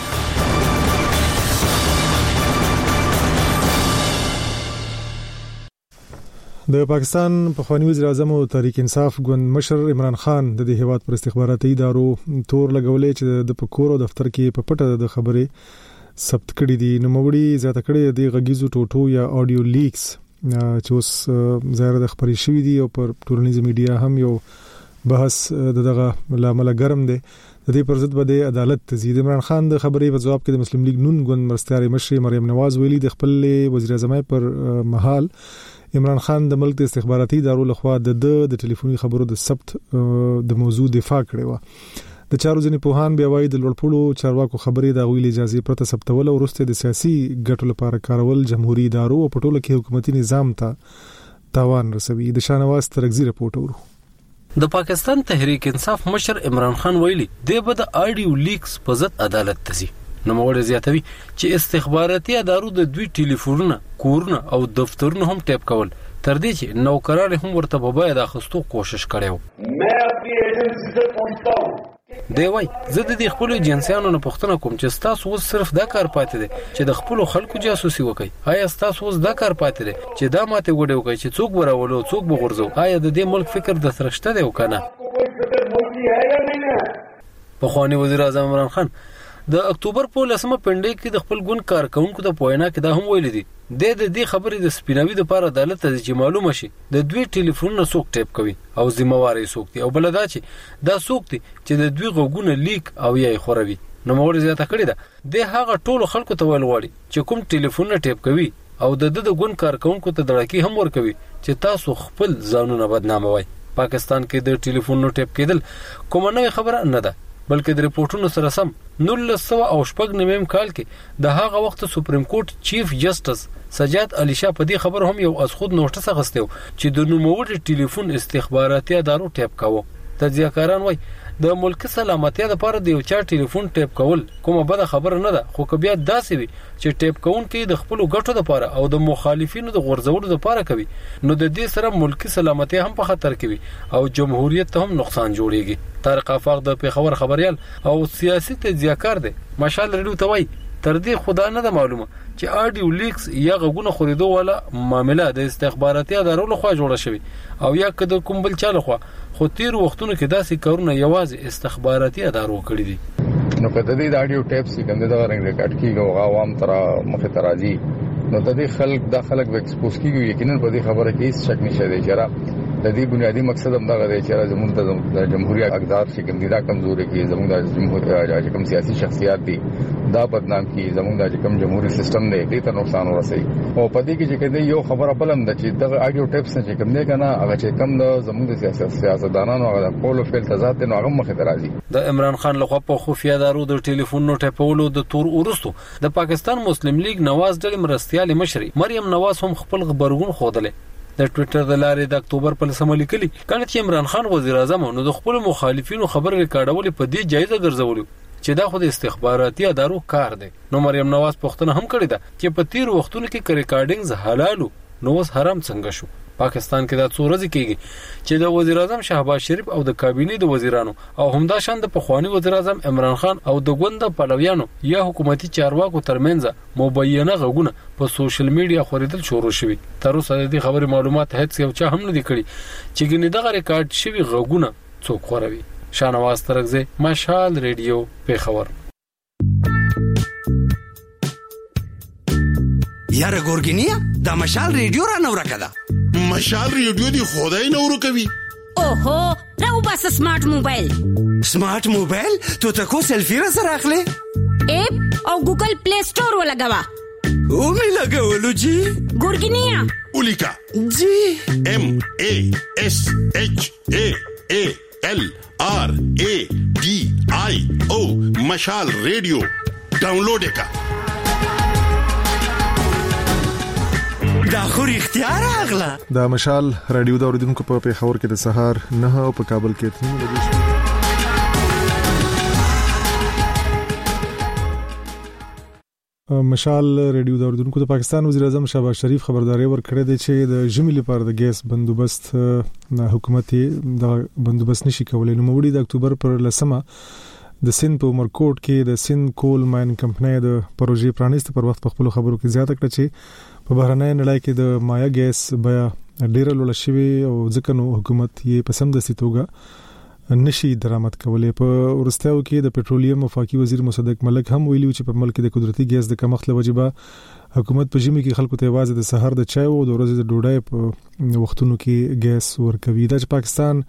د پاکستان پخوانی وزیر اعظم او تحریک انصاف ګوند مشر عمران خان د دې هیواد پر استخباراتي ادارو تور لګولې چې د پکور او دفتر کې په پټه د خبرې ثبت کړې دي نو موړي زیاته کړې د غږیزو ټوټو یا اډیو لیکس چې اوس ظاهر د خبري شوې دي او پر ټولنیز میډیا هم یو بحث دغه لامل ګرم دی. د دې پر ضد بده عدالت تزید عمران خان د خبرې په جواب کې د مسلم لیگ نون ګوند مرستياري مشر مریم نواز ویلي د خپل وزیر اعظم پر محل عمران خان د ملک د استخباراتي ادارو لخوا د ټلیفوني خبرو د ثبت د موضوع دفاع کړې و. د چارو ځنې پوهان بیا وایي د لوړپوړو چارواکو خبرې د غوښتل اجازه پرته ثبتول او ورسته د سیاسي ګټو لپاره کارول جمهوریت ادارو او په ټوله کې حکومتي نظام ته تاوان رسوي. د شانواز ترغزي رپورټ ورو. د پاکستان تحریک انصاف مشر عمران خان ویلي د بد اډیو لیکس په ضد عدالت تزي. نو موږ زیاتوي چې استخباراتي ادارو د دوی ټلیفونونه کورونه او دفترونه هم ټیپ کول تر دې چې نوکران هم ورته په باید اخستو کوشش کړو. मैं अपनी एजेंसी से पहुंचता हूं. دی وای زه د دې خپل جنسیانو نه پوښتنه کوم چې تاسو اوس صرف دا کار پاتې دي چې د خپل خلکو جاسوسي وکړي. آیا تاسو اوس دا کار پاتې دي چې دا ماته وډه وکړي چې څوک براولو څوک بغورځو؟ آیا د دې ملک فکر د سرشته دی وکنه؟ په خواني وزیر اعظم عمران خان د اکتوبر په 10مه پنډې کې د خپل ګوند کارکونکو د پوینا کې دا هم ویل دي د دې خبرې د سپیناوي د لپاره عدالت ته چې معلومه شي د دوی ټلیفونونه څوک ټیپ کوي او ذمہواری څوک دي او بلدا چې دا څوک دي چې د دوی غوګونه لیک او یې خوروي. نو موږ زیاته کړی ده د هغه ټولو خلکو ته ویل غواړي چې کوم ټلیفونونه ټیپ کوي او د ګوند کارکونکو ته دړکی هم ورکوي چې تاسو خپل ځانونه بدناموي. پاکستان کې د ټلیفونونو ټیپ کېدل کومه نوې خبره نه ده بلکې د ریپورتونو سره سم 1999 کال کې د هغه وخت سپریم کورټ چیف جسټس سجاد علي شاه په دې خبر هم یو از خود نوټس غستیو چې د نوموړي ټلیفون استخباراتي ادارو ټیپ کاوه. تجزیه‌کاران وایي د ملک سلامتیا لپاره د یو چا ټلیفون ټیپ کول کومه بده خبره نه ده خو کبیا داسې وي چې ټیپ کون کې د خپل ګټو لپاره او د مخالفینو د غورځولو لپاره کوي نو د دې سره ملکی سلامتیا هم په خطر کې وي او جمهوریت ته هم نقصان جوړيږي. طارق آفاق د پیښور خبريال او سیاسي تجزیه‌کار دی. مشال ریډیو ته وایي تر دې خدا نه ده معلومه چې اډیو لیکس یا غوونه خریدو ولا معاملې د استخباراتي ادارو لخوا جوړه شوی او یا کده کوم بل چا لخوا خو تیر وختونو کې داسې کارونه یوازې استخباراتي ادارو کړی دي. نو کده د اډیو ټیپس کې د رنګ ریکارډ کیږي او عوام تر مخه ترازی نو د دې خلک د ایکسپوز کیږي یقینا په دې خبره کې هیڅ شک نشته دی چې د دې بنیادی مقصد هم دا غوړي چې زموږ د جمهوریت اقدار چې کوم کمزوري کې زموږ د جمهوریت کوم سیاسي شخصیت دي دا بدنام کی زموږ د کوم جمهوریت سیستم دی دې ته نقصان ورسي او په دې کې چې کله یو خبره بلم د چې د اډیو ټیپس نه چې کوم نه کنه هغه چې کوم د زموږ د سیاستدانانو هغه کولو فعل تضاد نه هغه مخه درازي. د عمران خان لخوا په خفیه ادارو د ټلیفون ټیپولو د تور ورستو د پاکستان مسلم لیگ نواز ډلې مرستيال مشر مریم نواز هم خپل خبرګون خوده د ټوئیټر د لارې د اکتوبر په 10مه لیکلي کله چې عمران خان وزیر اعظم نو د خپل مخالفینو خبر ریکارډول په دې جایزه ګرځول چې دا خو د استخباراتي ادارو کار دی. نو مریم نواز پوښتنه هم کړې ده چې په تیر وختونو کې ریکارډینګز حلالو نو اوس حرام څنګه شو؟ پاکستان کې دا څو ورځې کېږي چې د وزیر اعظم شهباز شریف او د کابینې د وزیرانو او همدا شان د پخوانی وزیر اعظم عمران خان او د ګوند پلویانو یا حکومتي چارواکو ترمنځ مبینه غږونه په سوشل میډیا خورېدل شروع شوي. تر اوسه د دې خبرې معلومات هیڅ یو چا هم نه دی کړی چې ګنې دغه ریکارډ شوي غږونه څوک خوروي. شانواز ترغزي مشال ریډیو پیښور. یاره ګورګینیا دا مشال ریډیو را نو راکړه مشال ریډیو دی خدای نورو کوي. اوهو راو بس سمارټ موبایل تو تکو سیلفی را سره اخلي اپ او ګوګل پلی سٹور ولګوا او می لګولو جی ګورګینیا اولیکا جی MASHALRADIO مشال ریډیو ډاونلوډ وکړه. دا خو اختیار اغلا دا مشال رادیو د اوریدونکو په پیښور کې د سهار 9 او په کابل کې 3 بجې مشال رادیو د اوریدونکو د پاکستان وزیر اعظم شهباز شریف خبرداري ورکړې ده چې د ژمي لپاره د ګیس بندوبست حکومت د بندوبست نشي کولای. نو موړي د اکتوبر پر 10مه د سند په مرکوټ کې د سند کول ماین کمپنۍ د پروژې پرانیست پر وخت په خپل خبرو کې زیاته کړه چې په بهرنۍ نړۍ کې د مایا ګیس بیا ډیر لوړ شوی او ځکه نو حکومت یې پسند سي توګه نشي درامت کولې. په ورستیو کې د پټرولیم وفاقي وزیر مصدق ملک هم ویلي چې په ملک د قدرتي ګیس د کمښت لوجبه حکومت په ژمي کې خلکو ته واځي د سحر د چای او د ورځې د ډوډۍ په وختونو کې ګیس ورکوي. دا چې پاکستان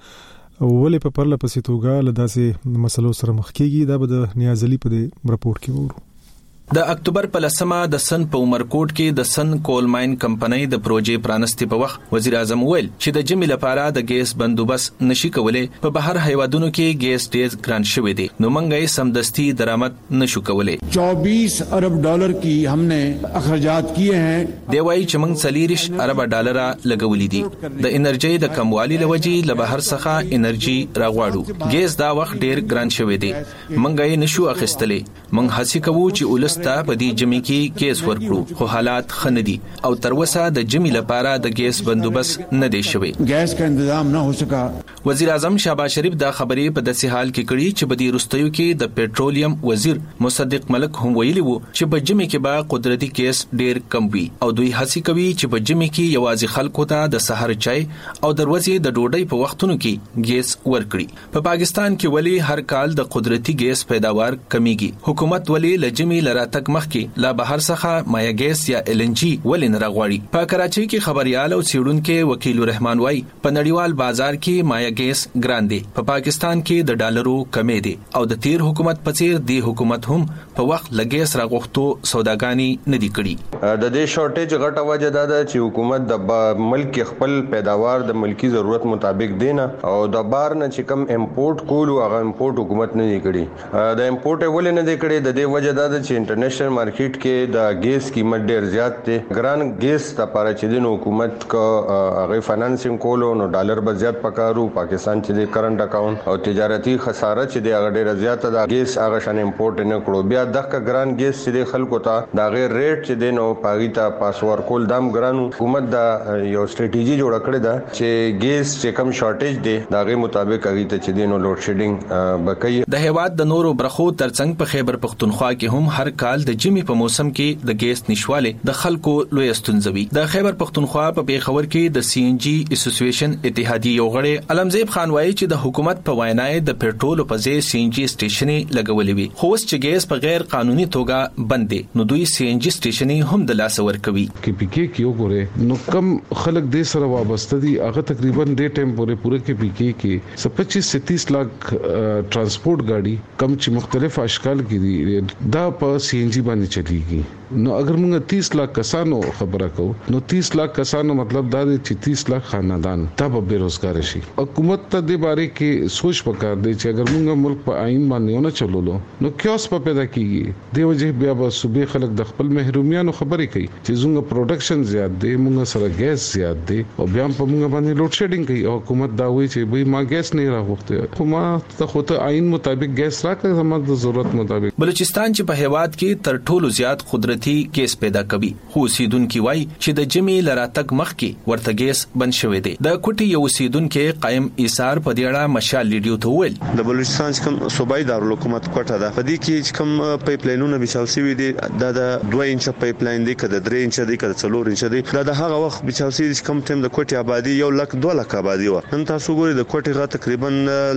ولې په پرله پسې توګه له داسې مسلو سره مخ کیږي دا به د نیازلي په دې راپورټ کې وورو. د اکتوبر په لسمه د سن په عمرکوټ کې د سن کول ماین کمپنۍ د پروژې پرانستي په وخت وزیر اعظم ویل چې د جمی لپاره د ګیس بندوبست نشي کولای. په بهر هیوادونو کې ګیس ډیر ګران شوی دی نو موږ یې سمدستي درآمد نشو کولای. 24 ارب ډالر کی हमने اخراجات کیے ہیں. دی وايي چې موږ 40 ارب ډالر لګولې دي د انرژي د کموالي لوجي له بهر څخه انرژي راغواړو. ګیس دا وخت ډیر ګران شوی دی موږ یې نشو اخیستلې. موږ هڅه کوو چې ولستا په دې جمی کې ګیس ورکړو خو حالات خندي او تر وسه د جمی لپاره د ګیس بندوبست نه دی شوی. ګیس کا تنظیم نه هو سکا. وزیر اعظم شهباز شریف دا خبرې په داسې حال کې کړي چې په دې رستیو کې د پټرولیم وزیر مصدق ملک هم ویلي وو چې په جمی کې به قدرتي ګیس ډیر کم وي او دوی هڅه کوي چې په جمی کې یوازې خلکو ته د سحر چای او د ورځې د ډوډۍ په وختونو کې ګیس ورکړي. په پاکستان کې ولی هر کال د قدرتي ګیس پیداوار کمیږي. حکومت ولی لجمی لرا تک مخکې لا بهر څخه مایا ګیس یا ال ان جی ولین راغواړي. په کراچۍ کې خبريال او سیډونکو وکیل رحمان وای په نړیوال بازار کې مایا ګیس ګران دی. په پاکستان کې د ډالرو کمې دي او د تیر حکومت په څیر دی حکومت هم په وخت لګیس راغوښتو سوداګانی نه دی کړي. د دې شورټیج غټه وجه دا ده چې حکومت د ملک خپل پیداوار د ملکی ضرورت مطابق دینه او د بار نه چې کم امپورټ کولو هغه امپورټ حکومت نه دی کړي. د امپورټ ولې نه دی کړي د دې وجه دا ده چې انټرنیشنل مارکیټ کې د ګیس قیمت ډیر زیات دی. ګران ګیس لپاره چې د حکومت کو هغه فینانسینګ کولو نو ډالر به زیات پکارو. پاکستان چې د کرنٹ اکاونټ او تجارتي خساره چې د هغه ډیر زیات ده ګیس هغه شان امپورټ نه کړو. بیا دغه ګران ګیس چې د خلکو ته دا غیر ریټ چې د نو پاګیتا پاسور کول دام ګرانو. حکومت دا یو ستراتیژي جوړ کړې ده چې ګیس چې کم شارټیج دی دا غي مطابق هغه ته چې د نو لوډ شیډینګ بکې. د هیواد د نورو برخو ترڅنګ په خیبر پختونخوا کې هم هر کال د جمی په موسم کې د ګیس نشواله د خلکو لوی استونزوي. د خیبر پختونخوا په پیښور کې د سی ان جی اسوسییشن اتحادیه یو غړی علمزیب خان وایي چې د حکومت په وینای د پټرول په ځای سی ان جی سټیشنې لګولې وي خو اوس چې ګیس په غیر قانوني توګه بند دي نو دوی سی ان جی سټیشنې هم د لاس ورکوي. کې پی کې کیو ګوره نو کم خلک دې سره وابسته دي هغه تقریبا ډې ټایم پورې کې پی کې 25-30 लाख ट्रांसपोर्ट गाड़ी कम چې مختلف اشکال کې دي دا په سی ان جی باندې چلیږي. نو اگر موږ 30 लाख کسانو خبره کوو نو 30 लाख کسانو مطلب دا دی چې 30 लाख خاندان دا به بیروزګار شي. حکومت ته د باره کې سوچ پکار دی چې اگر موږ ملک په آئین باندې نه چلولو نو کیوس په پیدا کیږي. دی وجه بیا به صوبې خلک د خپل محرومیانو خبرې کوي چې زموږ پروډکشن زیات دی موږ سره ګیس زیات دی او بیا په موږ باندې لوډ شیډینګ کوي او حکومت دا وایي چې به ما ګیس نه راغوښته خو ما ته خو ته آئین مطابق ګیس راکړه زموږ د ضرورت مطابق. بلوچستان چې په هیواد کې تر ټولو زیات قدرتي ګیس پیدا کوي خو سیدونکو وای چې د جمی لراتک مخ کې ورته ګیس بند شوی دی. د کوټي یو سیدونکو قائم ایثار په دیړه مشال لیډیو ته ویل د بلوچستان کوم صوبای دارالحکومت کوټه ده په دې کې کوم پایپ لاینونه بچاو شوی دي د 2 انچ پایپ لاین دی کده 3 انچ دی کده 4 انچ دی دا د هغه وخت بچاو شوی کوم ټیم د کوټي آبادی 1,2 لک آبادی و نن تاسو ګورئ د کوټي غا تقریبا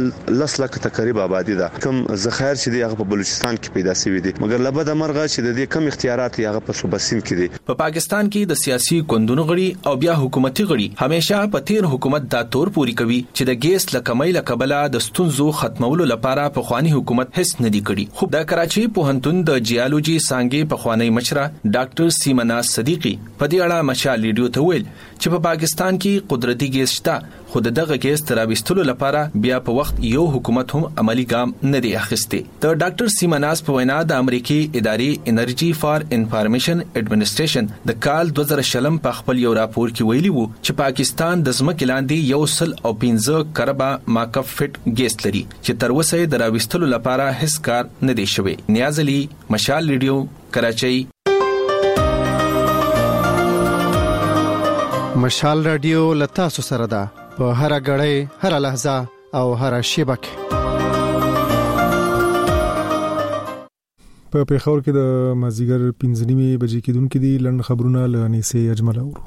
10 لک تقریبا آبادی ده کوم ذخایر چې دی هغه په بلوچستان کې پیدا شوی دي مګر لبد مرغه چې د دې کم اختیارات هغه په صوبه سیند کې دي. په پاکستان کې د سیاسي ګوندونو غړي او بیا حکومتي غړي همیشه په تیر حکومت دا تور پوری کوي چې د ګیس لکمۍ لکبله د ستونزو ختمولو لپاره په خواني حکومت هیڅ نه دی کړی. خو د کراچي پوهنتون د جیالوجي سانګي په خواني مشره ډاکټر سیمناز صدیقي په دې اړه مشال لیډیو ته ویل چې په پاکستان کې قدرتي ګیس شته خو دغه ګیس ترابستلو لپاره بیا په وخت یو حکومت هم عملی ګام نه دی اخیسته. د ډاکټر سیمناز په وینا د امریکای ادارې انرژي فار انفارمیشن ایڈمنسټریشن د کال 2000 په خپل یو راپور کې ویلي وو چې پاکستان د ځمکې لاندې 115 کربا ماکف فټ ګیس لري چې تر اوسه د راوستلو لپاره هیڅ کار نه دی شوی. نیازلی مشال لیډیو کراچۍ. مشال رادیو لتا سره ده په هر غړې هر لحظه او هر شیبه کې. په پیښور کې د مازیګر 15 بجې کېدونکې دي لند خبرونه لنی سي اجمل اورو.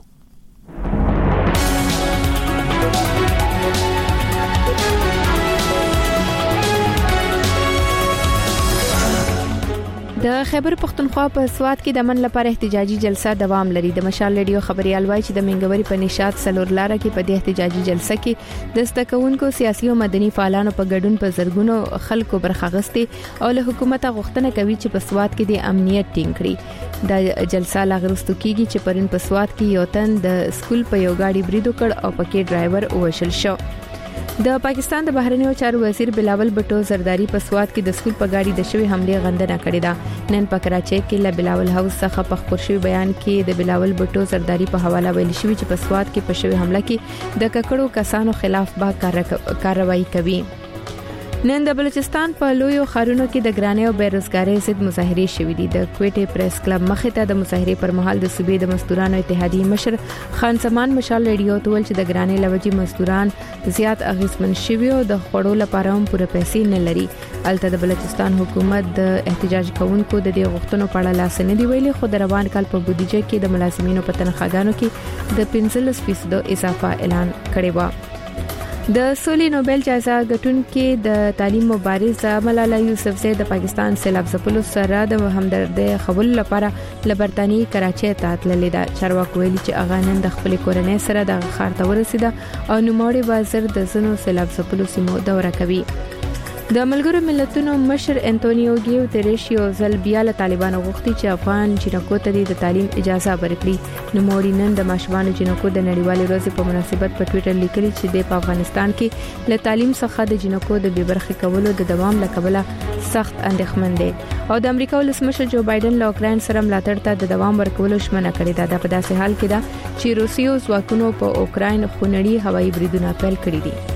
د خیبر پختونخوا په سواد کې د من لپاره احتجاجي جلسه دوام لري. د مشال ریډیو خبريال وایي چې د منګوري په نشاط سلور لاره کې په دې احتجاجي جلسه کې د ستکونکو سیاسي او مدني فعالانو په ګډون په زرګونو خلکو برخه اخیستې او له حکومت غوښتنه کوي چې په سواد کې د امنیت ټینګ کړي. د جلسه لاغرستو کیږي چې پرون په سواد کې یو تن د سکول په یو گاډي بریدو کړ او پکې ډرایور وشل شو. د پاکستان د بهرنیو چارو وزیر بلاول بټو زرداری په سواد کې د سکول په گاډي د شوی حمله غندنه کړې ده. نن په کراچۍ کې له بلاول هاوس څخه په خبر شوی بیان کې د بلاول بټو زرداری په حواله ویل شوی چې په سواد کې په شوی حمله کې د ککړو کسانو خلاف به کاروایی کوي. نن د بلوچستان په لویو خارونو کې د ګرانۍ او بیروزګارۍ ضد مظاهرې شوې دي. د کوټې پریس کلب مخې ته د مظاهرې پر مهال د صوبې د مزدورانو اتحادیې مشر خان زمان مشال ریډیو ته ویل چې د ګرانۍ لوجي مزدوران زیات اغیزمن شوي او د خوړو لپاره هم پوره پیسې نه لري. البته د بلوچستان حکومت د احتجاج کوونکو د دې غوښتنو په اړه لاس نه دی ویلي، خو د روان کال په بودیجه کې د ملازمینو په تنخواګانو کې د 15% اضافه اعلان کړی و. د سولې نوبل جایزه ګټونکې د تعلیم مبارز ملاله یوسفزۍ د پاکستان سیلاب ځپلو سره د همدردۍ خبرو لپاره له برتانیې کراچۍ ته تللې ده. چارواکو ویلي چې هغه نن د خپل کورنۍ سره د ښار ته ورسېده او نوموړی بازار د زنو سیلاب ځپلو سیمو دوره کوي. د ملګرو ملتونو مشر انټونیو ګیوتریش یو ځل بیا له طالبانو غوښتي چې افغان جنکو ته د تعلیم اجازه ورکړي. نوموړي نن د ماشومان جنکو د نړیوالې ورځې په مناسبت په ټوئیټر لیکلي چې د افغانستان کې له تعلیم څخه د جنکو د بې برخې کولو د دوام لکبله سخت اندېښمن دي او د امریکا ولسمشر جو بایدن له اوکراین سره ملاتړ ته د دوام ورکولو ژمنه کړې ده. په داسې حال کې ده چې روسیې ځواکونو په اوکراین خونړي هوایي بریدونه پیل کړي دي.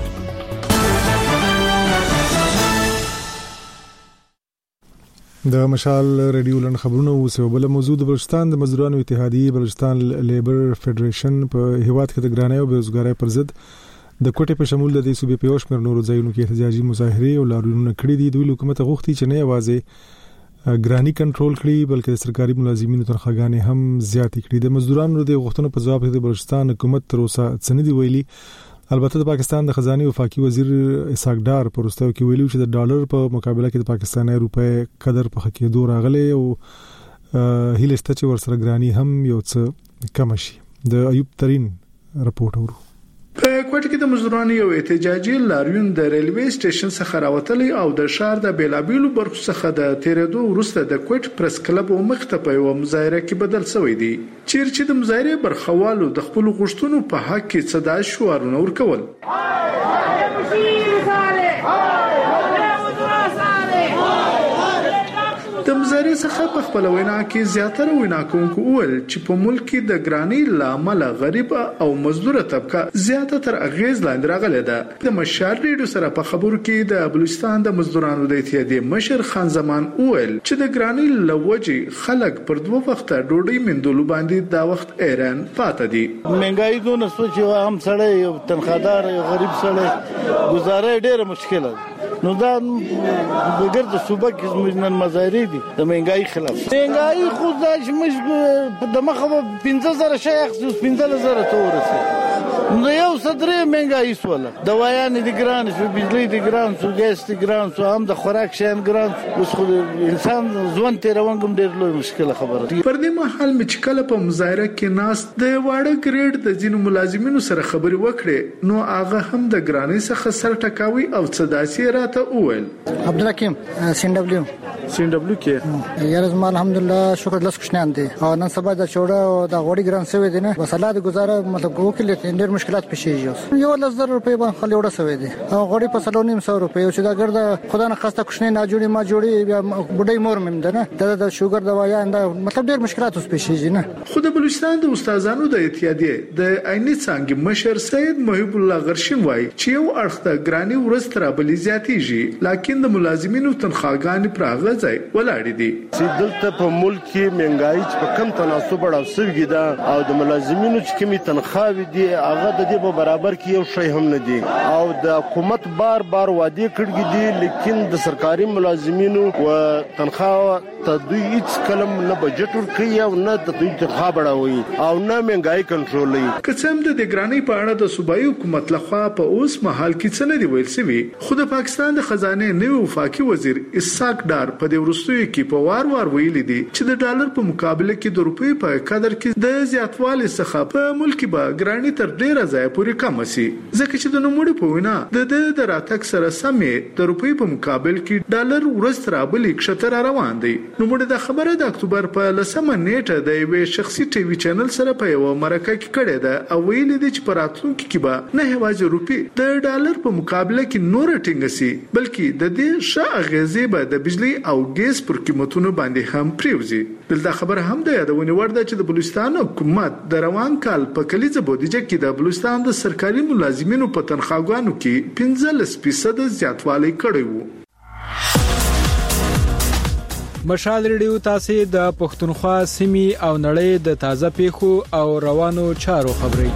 د مشال ریډیو لن خبرونه اوسه بل موضوع د بلوچستان د مزدورانو اتحادیې بلوچستان لیبر فدریشن په هیواد کې د ګرانۍ او بیروزګارۍ پر ضد د کوټې په شمول د صوبې په یوشمیر نورو ځایونو کې احتجاجي مظاهرې او لاریونونه کړي دي. د حکومت غوښتي چې نه یوازې ګرانی کنټرول کړي بلکې د سرکاري ملازمینو تنخواګانې هم زیاتې کړي. د مزدورانو د غوښتنو په جواب کې د بلوچستان حکومت تر اوسه څه نه دی ویلي. البته د پاکستان د خزانه وفاقي وزیر اسحاق ډار پرستو کې ویلو چې د ډالر په مقابله کې د پاکستاني روپۍ قدر په خکېدو راغلی او هیله شته چې ورسره ګرانی هم یو څه کم شي. د ایوب ترين رپورټ اورو. په کوټه کې د مزدورانو یو احتجاجي لاریون د ریلوي سټیشن څخه راوتلی او د شهر د بیلابیلو برخو څخه د تیرېدو وروسته د کوټ پریس کلب مخته په یو مظاهره کې بدل شوی دی. چیرې د مظاهره برخوالو د خپل غوښتنو په حق کې صدا شعارونه ورکول. د مظاهره څخه په خپل وینا کې زیاتره ویناکونکو وویل چې په ملک کې د ګرانی لامل غریب او مزدور طبقه زیاته تر اغیز لاندې راغله ده. د مشال ریډیو سره په خبرو کې د بلوچستان د مزدورانو د اتحادیې مشر خان زمان وویل چې د ګرانی لوجي خلک پر دوه وخت ډوډۍ مندلو باندې دا وخت ایران پاتې دي. مهنګای دونه سوچ هم سړی تنخوادار غریب سړی گزاره ډیره مشکله ده. نو دا بغیر د صوبه کې زموږ مظاهرې دي د مهنګای خلاف. مهنګای خو دا چې د مخه 15000 شیخ 15000 ته ورسېږي. نو یو صدرې مهنګای سواله د وایان دي ګران شو، بجلی دي ګران شو، ګیس دي ګران شو، هم د خوراک شین ګران شو. اوس خو انسان ځوان تیروانګم ډېر لوی مشکله خبره ده. پر دې مهال مې چې کله په مظاهره کې ناس د واړه ګریډ د ځینو ملازمینو سره خبرې وکړې نو هغه هم د ګرانی څخه سر ټکاوي او صداسي راته وویل. عبدالحکیم سین ډبلیو کې یاره زما الحمدلله شکر لس کوشنیان دي او نن سبا د چوره او د غوړي ګران سوي دي نه بس الله د گزاره مطلب وکړي ډېر مشکلات پېښېږي. یو 10000 روپۍ باندې خالي وړه سوي دي او غوړي په 300 روپۍ او چې دا ګرځه خدا نه خاصه کوشنی نه جوړي ما جوړي بیا بډای مور مم ده نه د شوګر دوايا انده مطلب ډېر مشکلات اوس پېښېږي نه. خو د بلوچستان د استادانو د اتحادیې د عیني څنګه مشر سید محب الله غرشین وایي چې یو اړخ د ګرانی ورځ تر بلې زیاتېږي لکه د ملازمینو تنخواګانې پر هغه ځای ولاړې دي. چې دلته په ملک کې مهنګای په کم تناسب راوسوي ده او د ملازمینو چې کمی تنخواوي دي هغه د دې په برابر کې یو شی هم نه دي او د حکومت بار بار وعده کړې دي لیکن د سرکاري ملازمینو او تنخواه ته دوی هیڅ کلم نه بجټ ورکړي او نه د دوی تنخواه بڑاوي او نه مهنګای کنټرولوي. کڅم د ګرانی په اړه د صوبایي حکومت لخوا په اوس مهال کې څه نه دی ویل شوی. خو د پاکستان د خزانه نوی وفاقي وزیر اسحاق ډار په دې وروستیو کې په وار ویلي دي چې د ډالر په مقابله کې د روپی په قدر کې د زیاتوالي څخه په ملک به ګرانی تر ډیره ځای پورې کم شي ځکه چې د نوموړي په وینا د راتګ سره سمې د روپی په مقابل کې ډالر ورځ تر بلې کښته روان دي. نوموړي د خبره د اکتوبر په 10مه نیټه د یوې شخصي ټي وي چینل سره په یو مرکه کې کړې ده او ویلي دي چې په راتلونکي کې به نه هواځي روپی د ډالر په مقابله کې نور ټینګ شي بلکې د دې ښه اغیزې به د بجلی او ګیس پر قیمتونو باندې هم پریوزي. دلته خبره هم د یادونې وړ ده چې د بلوچستان حکومت د روان کال په کلیزه بودیجه کې د بلوچستان د سرکاري ملازمینو په تنخواګانو کې 15% زیاتوالی کړی وو. مشال ریډیو تاسو د پښتونخوا سیمې او نړۍ د تازه پیښو او روانو چارو خبري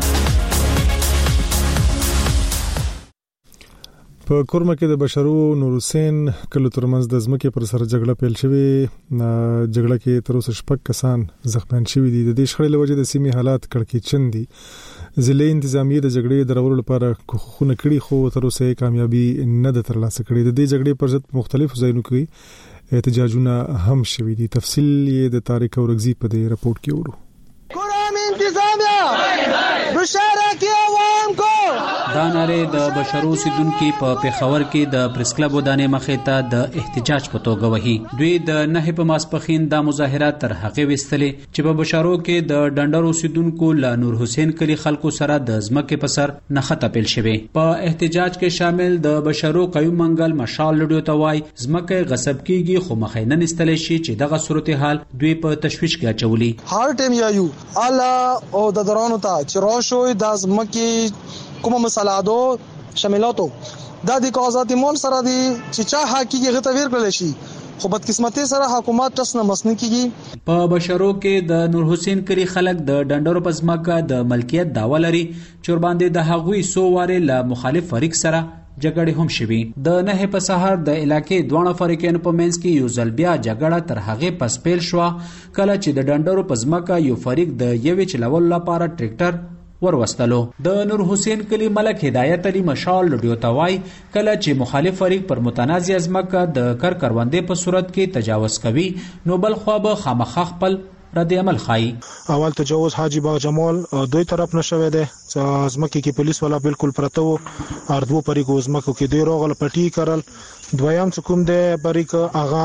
په کورمه کې د بشرو نور حسین کله ترمنځ د ځمکې پر سر جګړه پیل شوې جګړه کې تر اوسه شپږ کسان زخمیان شوي دي. د دې شخړې لوجه د سیمې حالات کړکېچن دي. ضلعي انتظامیه د جګړې درولو لپاره کوښښونه کړي خو تر اوسه کامیابی نه ده ترلاسه کړې. د دې جګړې پر ضد مختلفو ځایونو کې احتجاجونه هم شوي دي. تفصیل یې د طارق اورغزي په دې راپورټ کې ورو. قوم انتظامیه مشارکت عوام کو دا ناره د بشرو سیدونکو په پیښور کې د پریس کلب ودانې مخې ته د احتجاج په توګه وهي. دوی د نه په ماسپخین د مظاهرات تر هغه وستلې چې په بشرو کې د ډنډرو سیدونکو لا نور حسین کلی خلکو سره د ځمکې په سر نخته پیل شوه. په احتجاج کې شامل د بشرو قیوم منګل مشال لډیو توای ځمکې غصب کیږي خو مخینه نستل شي چې دغه صورتحال دوی په تشویش کې اچولي. هر ټیم یو الا او د درانو ته چې راشوي د ځمکې کومه مسالادو شاملاتو د دې قاضات مول سره دي چې چا حقيقي غته ویر کړل شي خو بدقسمتي سره حکومت تاسو نه مسنه کیږي. په بشرو کې د نور حسین کری خلک د ډنډرو پزماکه د ملکیت داوا لري چې باندې د هغوی سوواره له مخالف فریق سره جګړه هم شوي. د نه په سحر د علاقې دوه فریقین په منځ کې یو ځل بیا جګړه تر هغه پس پیل شو کله چې د ډنډرو پزماکه یو فریق د یوې چلول لپاره ټریکټر وروستلو. د نور حسین کلی ملک هدایت علي مشال لډیو توای کله چې مخالف فریق پر متنازع ځمکه د کروندې په صورت کې تجاوز کوي نو بل خو به خامخ خپل رد عمل خای. اول تجاوز حاجی باغ جمال دوی طرف نشوي ده ځمکه کې پولیس والا بالکل پرته وو اردو پرې کو ځمکه کې دی روغل پټي کړل. دویم څکوم ده بریک اغا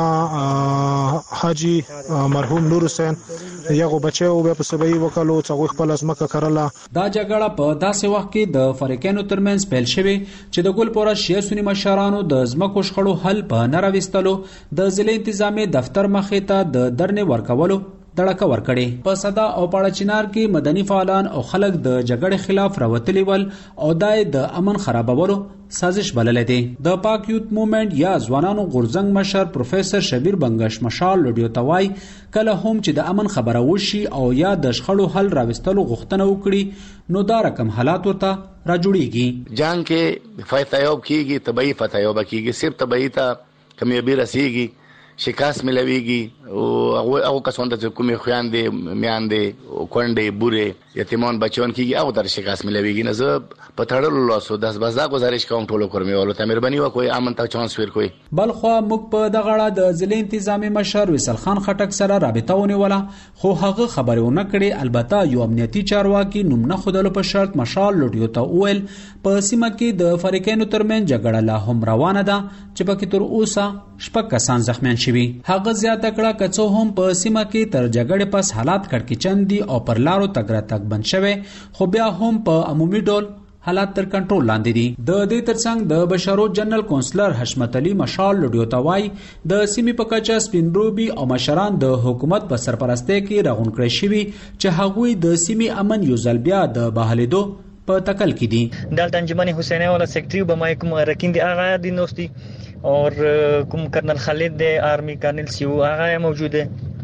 حاجی مرحوم نور حسین یغه بچو به په سبي وکالو څو خپل ځمکه کړله. دا جګړه په داسې وخت کې د فریقینو ترمنځ پیل شوه چې د ګل پورا شیعه سنی مشرانو د ځمکو شخړو حل په نراوستلو د ضلع انتظامی دفتر مخې ته د درنې ورکولو دړکه ورکړي. په صدا او پاړه چنار کې مدني فعالان او خلک د جګړې خلاف راوتلي ول او د امن خرابولو سازش بللې دي. د پاک یوت موومېنټ یا ځوانانو غورزنګ مشر پروفیسور شبیر بنگش مشال لډیو توای کله هم چې د امن خبره وشي او یا د شخړو حل راوستلو غوښتنه وکړي نو دا رقم حالات ورته را جوړیږي. جنگ کې فتحیاب کیږي تبعی فتحیاب کیږي صرف تبعی ته کمیابی رسیږي شکاس ملويږي او هغه کسان د کومې خويندې میاندې کونډې بوره یتیمان بچون کیږي او در شکاس ملويږي نه زه په تړلو لاسو 10 بزا گزارش کوم ټولو کورمیوالو ته مهرباني وکړئ امن ته چانس ورکوي. بلخو موږ په دغه اړه د ضلع انتظامی مشر وصل خان خټک سره رابطه ونیوله خو هغه خبرونه کړي. البته یو امنیتي چارواکي نوم نه خودلو په شرط مشال لډیو ته ویل په سیمه کې د فریقینو ترمن جګړه لا هم روانه ده چې پکې تر اوسه شپږ کسان زخمیان شوي. هغه زیاته کړه کڅو هم په سیمه کې تر جګړې پس حالات کړکېچن دي او پر لارو تګ راتګ بند شوی خو بیا هم په عمومي ډول حالات تر کنټرول لاندې دي. د دې ترڅنګ د بشرو جنرال کونسلر حشمت علي مشال لډیو توای د سیمې په کچه سپینروبي او مشران د حکومت په سرپرستی کې راغون کړی شوی چې هغوی د سیمې امن یو ځل بیا د بحالیدو په تکل کې دي. دلته انجمن حسینی والا سیکریټری به ما کوم رکین دي هغه دي نوستي और कुम कर्नल खालिद दे आर्मी कर्नल सीओ आगा मौजूद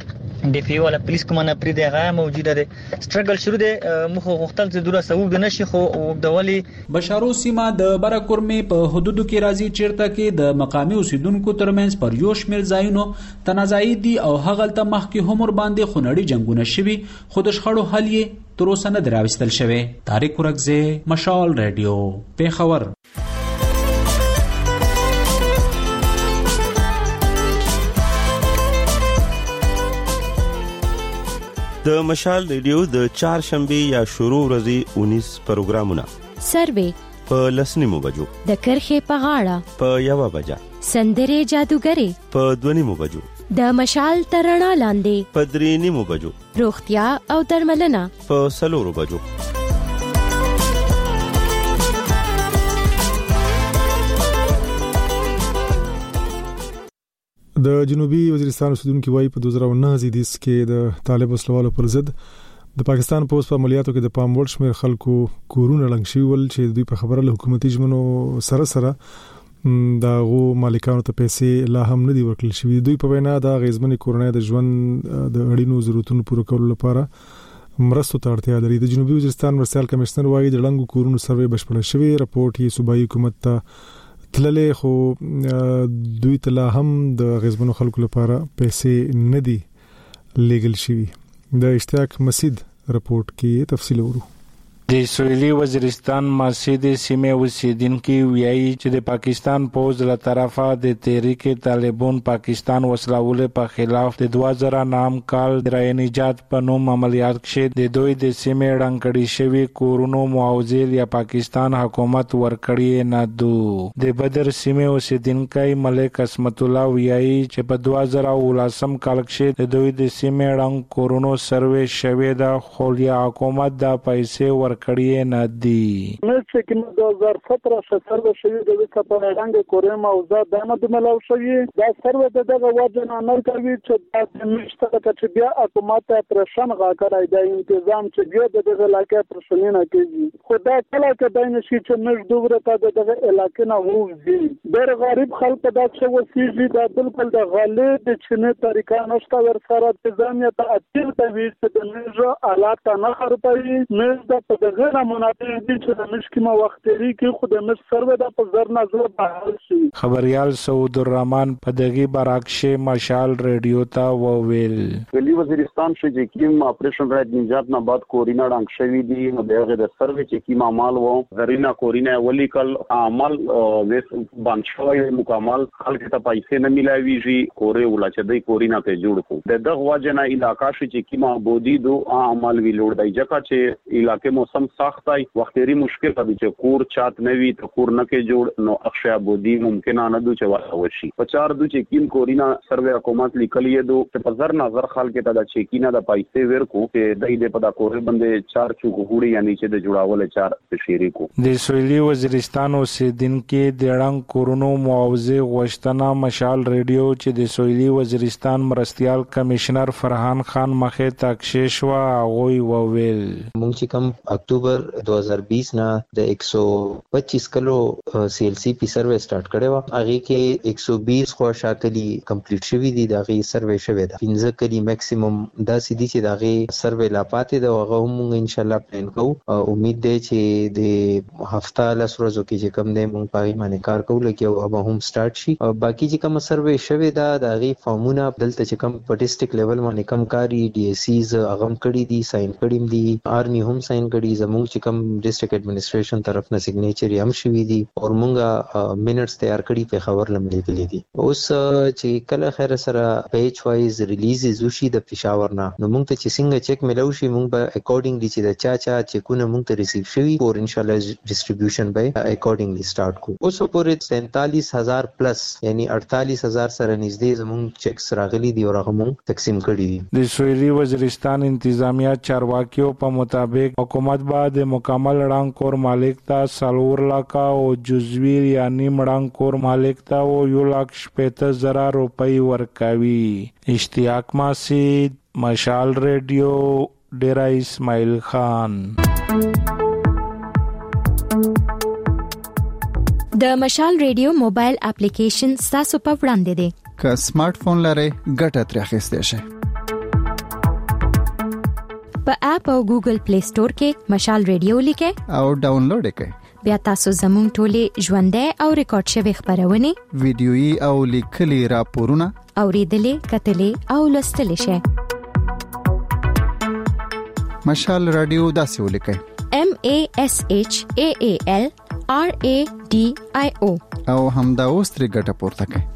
है डीपीओ वाला पुलिस कमांडर प्री दे आगा मौजूद है. स्ट्रगल شروع ده مخ وختل ته دوره سبب نشي خو د ولی بشارو سیمه د برکورمي په حدودو کې راځي چیرته کې د مقامی اوسیدونکو ترمنځ پر یو شمیر ځایونو تنازعي دي او هغلته مخکې همور باندې خونړي جنگونه شوي خود شخړو حل یې تر اوسه نه دراوستل شوی. طارق اورغزي مشال رادیو پیښور. د مشال ریډیو د چهارشنبه یا شروع ورځې 19 پروګرامونه سروې په لسنیمو بجو د کرخه په غاړه په 1 بجه سندره جادوګری په 2 بجو د مشال ترڼا لاندې په 3 بجو روغتیا او درملنه په 4 بجو د جنوبي وزیرستان اوسیدونکو وايي په 2009 زیدیس کې د طالب وسلوالو پر ضد د پاکستان پولیس په عملیاتو کې د پام وړ شمېر خلکو کورونه لنګ شوي ول چې دوی په خبره له حکومتي ژمنو سره دا غو مالکانو ته پیسې لا هم نه دي ورکړل شوی. دوی په وینا دا غیزمنې کورنۍ د ژوند د اړینو ضرورتونو پوره کولو لپاره مرستو ته اړتیا لري. د جنوبي وزیرستان مرستيال کمشنر وايي د لنګو کورونو سروې بشپړ شوی، رپورت یې صوبایي حکومت ته تللې، خو دوی ته لا هم د غیزمنو خلکو لپاره پیسې نه دي لیګل شوی. د اشتیاق مسید رپورت کې تفصیل ورو. د سویلي وزیرستان مسجد سیمه اوسیدونکو ویایي چې د پاکستان پوز له طرفه د تحریک طالبان پاکستان وسلوال په خلاف د 2009 کال درای نجات په نوم عملیات کې د دوی د سیمه رنګړی شوی کورونو معاوضه یا پاکستان حکومت ورکړی نه دو. د بدر سیمه اوسیدونکو ملک اسمت الله ویایي چې په 2019 کال کې د دوی د سیمه رنګ کورونو سروې شوی د خولیا حکومت د پیسې کړی نه دی. مې چې کوم 2017 سره شوی د وسپاره رنګ کورې موضوع د نه ملو شوی دا سره دغه وجه نه نور کوي چې د مشترک چې بیا حکومت پرشن غاکړای د تنظیم چې بیا دغه علاقې پرشنې نه کوي. خدای کله کده نشي چې موږ دوغره ته دغه علاقې نه ووځي. ډېر غریب خلک دا چې وسیږي دا بالکل د غالب د چنه طریقه نشته ور سره تنظیم ته اصل کوي چې د موږ حالات نه خرابوي. موږ غیر مناسب دي چې د مشکمه وخت لري کې خود مش سروې د پزر نظر بحال شي. خبريال سعود الرحمن په دغه براکشه مشال ریډیو ته وویل ویلي وزیرستان چې کیم اپریشن راځي نجات نه بعد کورینا ډنګ شوی دي نو دغه د سروې چې کیم عمل وو غرینا کورینا ولیکل عمل وس باندې شوی مکمل خلک ته پیسې نه ملایويږي کورې ولا چې د کورینا ته جوړ کو د دغه واجنه علاقہ چې کیم بودی دو عمل وی لوړ دی ځکه چې علاقې موسم سختای وختري مشکل دی چې کور چات نوي ته کور نه کې جوړ نو اخشا بودی ممکن نه دو چې وشي په چار دو چې کیم کورینا سروې حکومت لیکلی دو چې په زر نظر خلک ته د چیکینا د پیسې ورکو چې دای دې په دا کور باندې چار چوک هوړي یعنی چې د جوړاول چار شيري کو. د سویلي وزیرستان اوسیدونکو د رنګ کورونو معاوضه غوښتنه مشال ریډیو چې د سویلي وزیرستان مرستيال کمشنر فرحان خان مخه تاکشش وا غوي وویل مونږ چې کوم اکتوبر 2020 نه د 125 کلو CLC پی سروې سٹارټ کړي و هغه کې 120 خو شاکلی کمپلیټ شوی دي دغه سروې شوی ده 15 کلی میکسیمم دا سیدی چې دغه سروې لا پاتې ده هغه هم ان شاء الله پلان کوو امید ده چې د هفته له ورځو کې چې کوم نه مونږ پای باندې کار کوو لکه او هم سٹارټ شي باقي چې کوم سروې شوی ده دغه فارمونه دلته چې کوم پټیسټیک لیول باندې کم کاری DSCs اغم کړي دي ساين کړي دي آرمي هم ساين کړي زموږ چې کوم ډیسټریکټ اډمنستریشن طرف نه سیګنیچر هم شوی دي او مونږه منټس تیار کړي په خبر لملې کړي دي اوس چې کله خیر سره پیج وایز ریلیز زوشي د پېښور نه نو مونږ ته چې څنګه چیک ملو شي مونږ به اکورډینګلی چې د چا چیکونه مونږ ته ریسیو شوی او ان شاء الله ډیسټریبیوشن به اکورډینګلی سٹارټ کو. اوس پورې 43000 پلس یعنی 48000 سره نږدې زموږ چیکس راغلي دي او هغه مونږ تقسیم کړي دي. د سویلي وزیرستان انتظامیه چارواکیو په مطابق حکومت بعد مکمل رنګ کور مالک تا سالور لاکا او جزوی یعنی مړنګ کور مالک تا او 1,50,000 روپۍ ورکوي. اشتیاق مسید مشال ریډیو ډیرا اسماعیل خان. د مشال ریډیو موبایل اپلیکیشن تاسو په وړاندې دی. که سمارټ فون لرئ ګټه ترې اخیستئ شئ. په اپ او ګوګل پلی سٹور کې مشال ریډیو لیکئ او ډاونلوډ کړئ. بیا تاسو زموږ ټولې ژوندۍ او ریکارډ شوی خبرونه ویډیويي او لیکلي راپورونه اوریدلې کتلې او لوستلې شئ. مشال رادیو داسې ولیکئ MASHAAL RADIO او همدا اوس ترې ګټه پورته کړئ.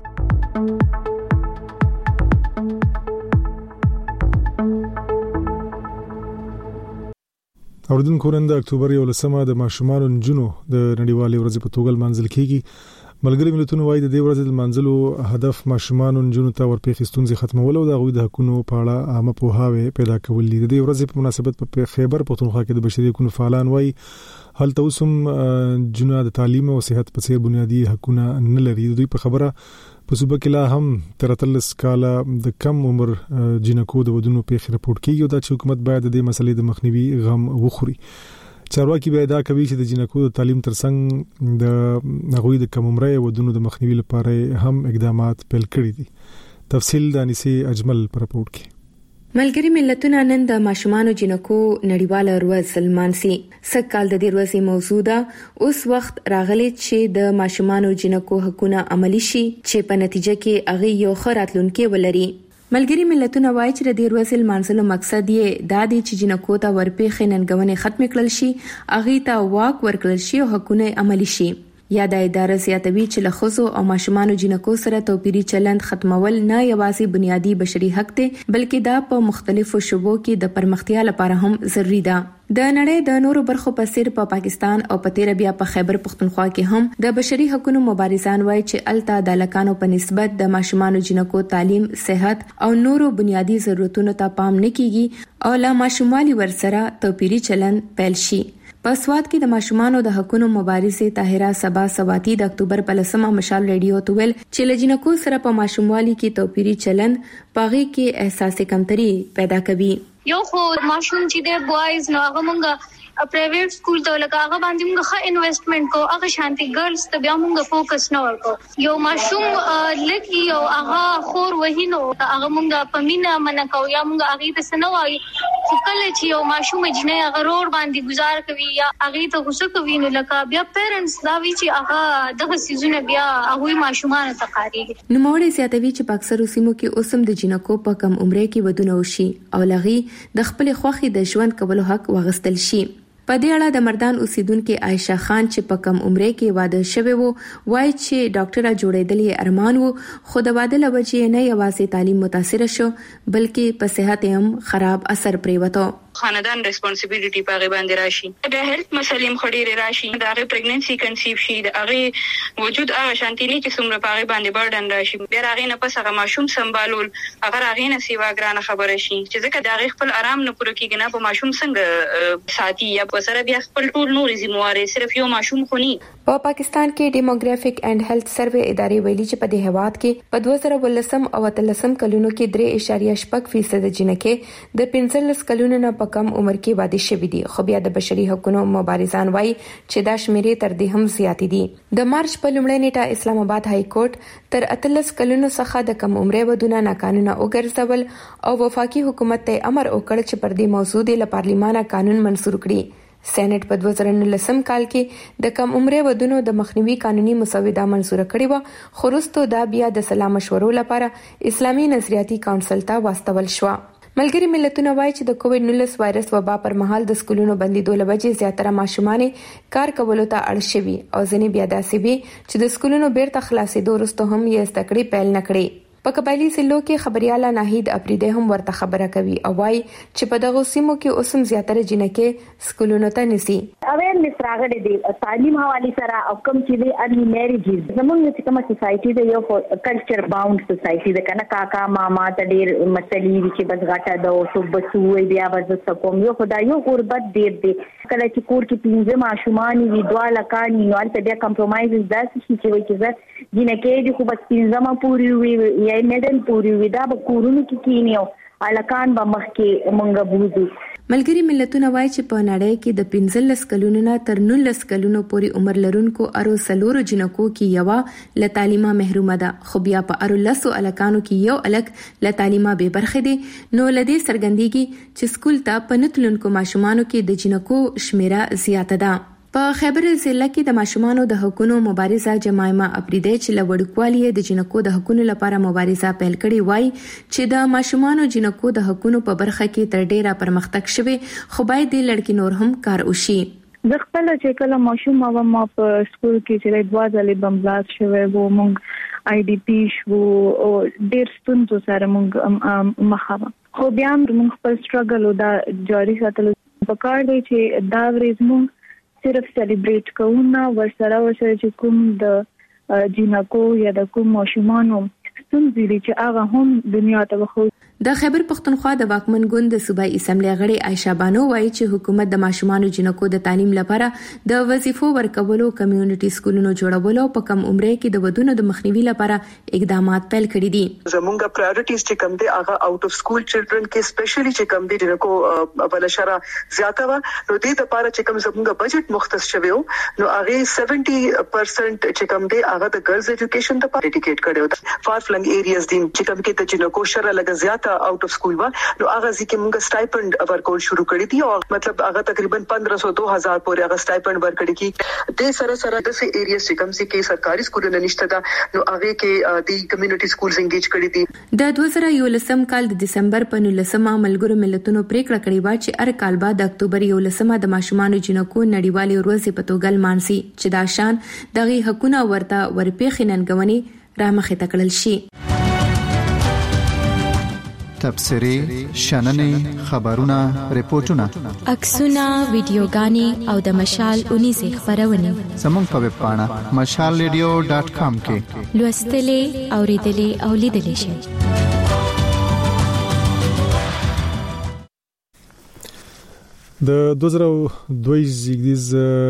اوردونکو نن د اکتوبر 11 د ماشومان جنونو د نړیوالې ورځې په توګه منځل کیږي. ملګری ملتونو وايي د دې ورځې د منځلو هدف ماشومان جنونو ته ورپېښې ستونزې ختمول او د غوي د حقوقو په اړه عامه پوهاوی پیدا کول دي. د دې ورځې په مناسبت په خیبر پختونخوا کې د بشري حقوقو فعالان وايي هلته اوسم جنونه د تعلیم او صحت په څیر بنیادی حقوقونه نه لري. دوی په خبره په صوبه کې لا هم تر 13 کاله د کم عمر جنکو د ودونو په رپورټ کیږي او د حکومت باید د دې مسلې د مخنیوي غم وخوري. چارواکي به دا کوي چې د جنکو د تعلیم ترڅنګ د غوي د کم عمره ودونو د مخنیوي لپاره هم اقدامات پیل کړي دي. تفصیل د انیسي اجمل پر رپورټ کې. ملګری ملتونه نن د ماشومانو جنکو نړیواله ورځ لمانځي. سږکال د دې ورځې موضوع ده اوس وخت راغلی چې د ماشومانو جنکو حقوقونه عملی شي چې په نتیجه کې هغه یو ښه راتلونکي ولري. ملګری ملتونه وایي چې د دې ورځې لمانځلو مقصد یې دا دی چې جنکو ته ورپېښې ننګونې ختم کړل شي، هغه ته واک ورکړل شي او حقوقونه عملی شي. یا د اداره زیاتوي چې له ښځو او ماشومانو جنکو سره توپیري چلند ختمول نه یوازې بنیادی بشري حق دی بلکې دا په مختلفو شوبو کې د پرمختیا لپاره هم ضروری ده. د نړۍ د نورو برخو په څیر په پاکستان او په تیر بیا په خیبر پختونخوا کې هم د بشري حقوقو مبارزان وایي چې الته د لکانو په نسبت د ماشومانو جنکو تعلیم، صحت او نورو بنیادی ضرورتونو ته پام نه کیږي او لا ماشومالي ورسره توپیري چلند پیل شي. په سواد کې د ماشومانو د حقوقو مبارزې طاهره صبا سواتی د اکتوبر په 10 مشال ریډیو ته ویل چې لجنکو سره په ماشوموالي کې توپیري چلند پاغي کې احساس کمتري پیدا کوي. یو خو ماشوم چې د بوایز نو هغه مونږه پرایویټ سکول ته لکه هغه باندې موږ ښه انویسټمنٹ کو، هغه شانتي ګرلز ته بیا موږ فوکس نه ورکو. یو ماشوم لکه یو هغه خور وهینو هغه موږ په مینا منکو یا موږ هغه ته سنوي خو کله چې یو ماشوم جنې هغه روډ باندې گزار کوي یا هغه ته غوسه کوي نو لکه بیا پیرنټس دا وی چې هغه دغه سيزونه بیا هغه ماشومان ته قاریږي. نو موري زیاتوي چې په اکثر سیمو کې اوسم د جنکو په کم عمره کې ودونه وشي او لغي د خپل خوخي د ژوند کولو حق واغستل شي. په دې اړه د مردان اوسیدونکو عائشہ خان چې په کم عمره کې واده شوی وو وایي چې ډاکټره جوړېدل یې ارمان وو خو د واده لوجې نه یوازې تعلیم متاثر شو بلکې په صحت هم خراب اثر پریوته. خاندان responsibility پاغه باندې راشي، د هیلث مسلې مخډيري راشي، د هغه پریګننسي کنسیو شي، د هغه وجود هغه شانتيني چې څومره پاغه باندې برډن راشي، بیا هغه نه پس هغه ماشوم سمبالول هغه هغه نه سیوا ګرانه خبره شي چې ځکه د هغه خپل آرام نه پوره کیږي نه په ماشوم څنګه ساتي یا په سره بیا خپل ټول نور ذمہواره صرف یو ماشوم خوني. په پاکستان کې ډیموګرافیک اینڈ هیلث سروې ادارې ویلي چې په دې هواد کې په 2013 او 13 کلونو کې 3.8% جنکې د 15 کلونو نه په کم عمر کې واده شوي دي خو بیا د بشري حقوقو مبارزان وایي چې دا شمیرې تر دې هم زیات دي. د مارچ په لومړۍ نیټه اسلام آباد های کورټ تر 13 کلونو څخه د کم عمره ودونه ناقانونه وګرځول او وفاقي حکومت ته امر وکړ چې پر دې موضوع د پارلیمان قانون منسوخ کړي. سېنات په 2019 کال کې د کم عمره ودونو د مخنیوي قانوني مسوده منزور کړې و خو وروسته دا بیا د سلا مشورو لپاره اسلامي نظریاتي کونسل ته واستول شو. ملګری ملتونه وایي چې د کووډ-19 وایرس وبا پر مهال د سکولونو بندیدو لوجې زیاتره ماشومان کار کولو ته اړ شوي او ځینې بیا داسې وي چې د سکولونو بیرته خلاصېدو وروسته هم یې زده کړې پیل نه کړې. په قبایلی سیلو کې خبرياله ناهید اپریدی هم ورته خبره کوي او وايي چې په دغه سیمو کې اوسم زیاتره جنکې سکولونو ته نسی. اویرنس راغلي دي تعلیم حواله سره او کوم چې دی ارلی میریجز زموږ چې کومه سوسايټي دی یو کلچر باوند سوسايټي ده کنه کاکا ماما ته ډیر مسلې چې بس غټه ده او صبح سوې بیا بس کوم یو خدای یو غربت ډیر دی کله چې کور کې پنځه ماشومان وي دواله کانی نو البته بیا کمپرمایز داسې شي چې وایي چې جنکې دي خو بس پنځه پوری وي یا میډل پوری وي دا به کورونو کې کینیو الکان به مخ کې مونږ بوزو. ملګری ملتونه وایي چې په نړۍ کې د 15 کلونو نه تر 19 کلونو پورې عمر لرونکو ارو سلورو جنکو کې یو له تعلیمه محرومه ده خو بیا په ارو لسو الکانو کې یو الک له تعلیمه به برخه دي. نو لدی سرګندېږي چې سکول ته په نتلونکو ماشومانو کې د جنکو شمیره زیاته ده. په خیبر ضلع کې د ماشومانو د حقوقو مبارزه جمایمه اپریدی چې لوړکوالي د جنکو د حقوقو لپاره مبارزه پیل کړې وای چې د ماشومانو جنکو د حقوقو په برخه کې تر ډیره پرمختګ شوی خو باید د لړکی نور هم کار وشي. د خپل چې کله ماشوم ما په سکول کې چې د دوازلې بمبلاس شوی وو مونږ آی ډی پی شو او ډیر ستونزو سره مونږ مخاوه خو بیا مونږ خپل سټرګل او دا جاری ساتلو پکار دی چې دا ورځ موږ صرف سلیبریټ کوو نه ورسره چې کوم د جنکو یا د کوم ماشومانو ستونزې دي چې هغه هم دنیا ته وخو. د خیبر پختونخوا د واکمن ګوند د صوبایي اسمبلی غړي عائشہ بانو وایي چې حکومت د ماشومانو جنکو د تعلیم لپاره د وظیفو ورکولو کمیونټي سکولونو جوړولو په کم عمره کې د ودونو د مخنیوي لپاره اقدامات پیل کړي دي. زمونږه پرایورټیز چې کوم دي هغه اوټ اف سکول چلډرن کې سپیشلی چې کوم دي جنکو بل شرا زیاته و نو دې لپاره چې کوم زمونږه بجټ مختص شوی نو هغه 70% چې کوم دي هغه د ګرلز ایجوکیشن ته ډیډیکیټ کړو. فار فلنګ ایریاز دي چې کوم کې د جنکو شرا لګ زیاته out of school वा नो आगा जी के मुंगा स्टाइपेंड वर्कआउट शुरू करी थी और मतलब आगा तकरीबन 1500-2000 पूरे आगा स्टाइपेंड वर्क करी की दे सरा दस एरियाज से कम से के सरकारी स्कूल ने निश्चित नो आगे के दी कम्युनिटी स्कूल्स एंगेज करी थी. د 2011 کال د دسمبر په 19 ملګرو ملتونو پریکړه کړې و چې هر کال بعد د اکتوبر 11 د ماشومانو جنکو نړیوالې ورځ په توګه لمانځي چې دا شان دغه حقونه ورته ورپېښ ننګونی رامخې تکړل شي. تبصرې شننې خبرونه ریپورتونه عکسونه ویډیوګانې او د مشال 19 خبرونه زموږ په ویب پاڼه mashalradio.com کې لوستلې اوریدلې او لیدلې شئ. د 2002 زیږدیز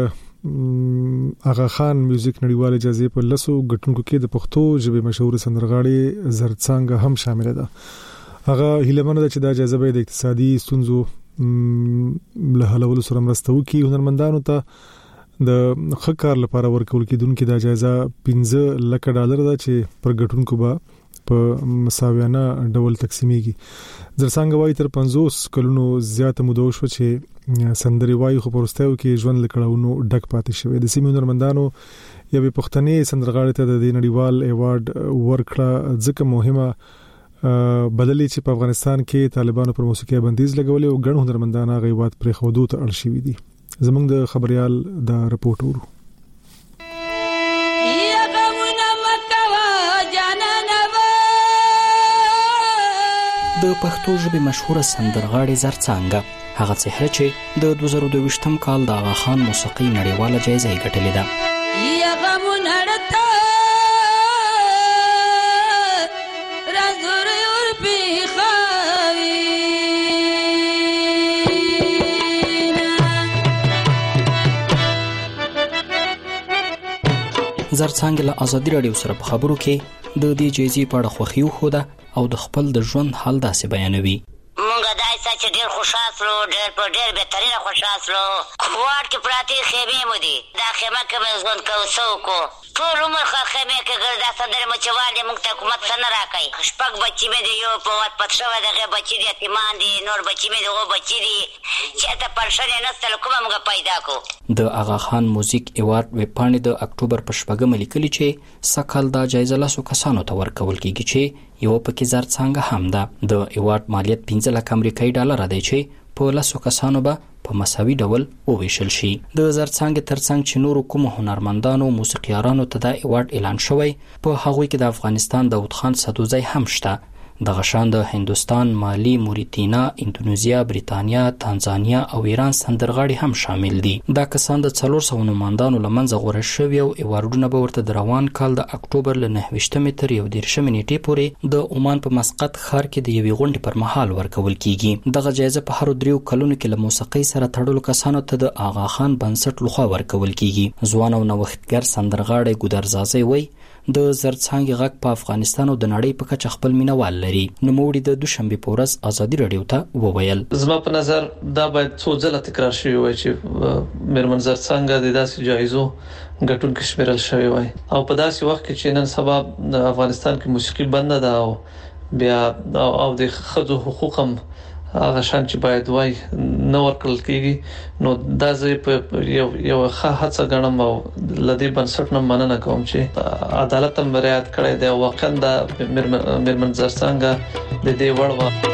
آغا خان میوزیک نړیوال اجازه په لسو غټونکو کې د پښتو ژبې مشهور سندرغاړي زرڅانګه هم شامل ده. هغه هیلمنه چې دا اجازه به د اقتصادي ستونزو له حلولو سره مرسته وکړي. هنرمندانو ته د خکار لپاره ورکول کېدونکې د اجازه $15 لک ده چې پر غټونکو به په مساویانه ډول تقسیمېږي. زرڅانګه وايي تر 50 کلونو زیات موده شو چې سندري وايي خو پرستیو کې ژوند لکړاونو ډک پاتې شوی. د سیمې هنرمندانو یوې پښتنې سندرغاړي ته د نړیوال ایوارډ ورکړه ځکه مهمه بدلې چې په افغانستان کې طالبانو پر موسیقي بندیز لګولې او ګڼ هنرمندان هغه واد پر خودو ته اړ شوي دي. زموږ د خبريال د رپورټ ورو د پښتو ژبې مشهوره سندرغاړي زرڅانګه هغه څهره چې د 2022 کال د آغا خان موسیقي نړیواله جایزه یې ګټلې ده. زرڅانګه له ازادي رادیو سره په خبرو کې د دې جایزې په اړه خوښي وښوده او د خپل د ژوند حال داسې بیانوي. مونږه دای چې ډېر خوشاله سلو ډېر په ډېر بهترینه خوشاله سلو کوټ کې پراته خیمه مو دي دا خیمه کې مزګون کوسو کو ټول عمر خیمه کې ګرځا سندره مچوالې مونږ ته حکومت سره راکای شپږ بچی مې دی یو په وات پښه دغه بچی دي یتیمان دي نور بچی مې دغه بچی دي چې ته پرشنه نسل کومه مونږ پیدا کو. د آغا خان موزیک ایوارډ ویب پاڼې د اکتوبر په 8 لیکلي چې سکهال دا جایزه لاسو کسانو ته ورکول کیږي چې یو پکې زرڅانګه هم ده. د ایوارډ مالیت 15 لک امریکایي ډالر دی چې په لاسو کسانو به په مساوي ډول وویشل شي. د زرڅانګه ترڅنګ چې نور کوم هنرمندانو موسیقيارانو ته د ایوارډ اعلان شوی په هغوی کې د افغانستان داود خان سدوزی هم شته. د غشان د هندستان، مالی، موریتانا، اندونیزیا، بریتانیا، تانزانیا او ایران سندرغاړي هم شامل دي. دا کسان د 400 نوماندانو لمنځه غوړه شوی او ایوارډونه به ورته د روان کال د اکتوبر ل 29 تر 13 نیټې پورې د عمان په مسقط ښار کې د یوې غونډې پر مهال ورکول کیږي. دغه جایزه په هر 3 کلونو کې له موسیقي سره تړلو کسانو ته د آغا خان بنسټ لخوا ورکول کیږي. ځوان او نوښتګر سندرغاړي ګودرزازي وای د زرڅانګه غږ په افغانستان او د نړۍ په کچه خپل مینوال لري. نو موړي د دوشنبه په ورځ ازادي رادیو ته وویل زما په نظر دا باید څو ځله تکرار شي وای چې میرمن زرڅانګه د داسې جایزو ګټون کې شمیرل شوی وای او په داسې وخت کې چې نن سبا د افغانستان کې موسیقي بند ده او بیا او د خځو حقوق هم هغه شان چې باید وای نو ورکل کیږي نو دا زه په یو ښه هڅه غنم او لدی بنسټ نه مننه کوم چې عدالت هم رعایت کړی دی. واقعا د میرمن زرڅانګه د دې وړ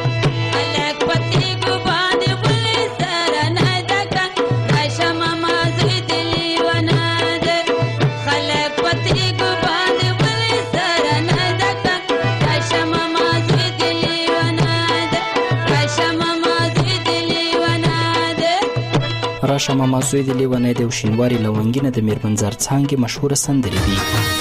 راشه ماما زوی د لیونی د شینواري لونګینه د میرمن زرڅانګې مشهوره سندرې دي.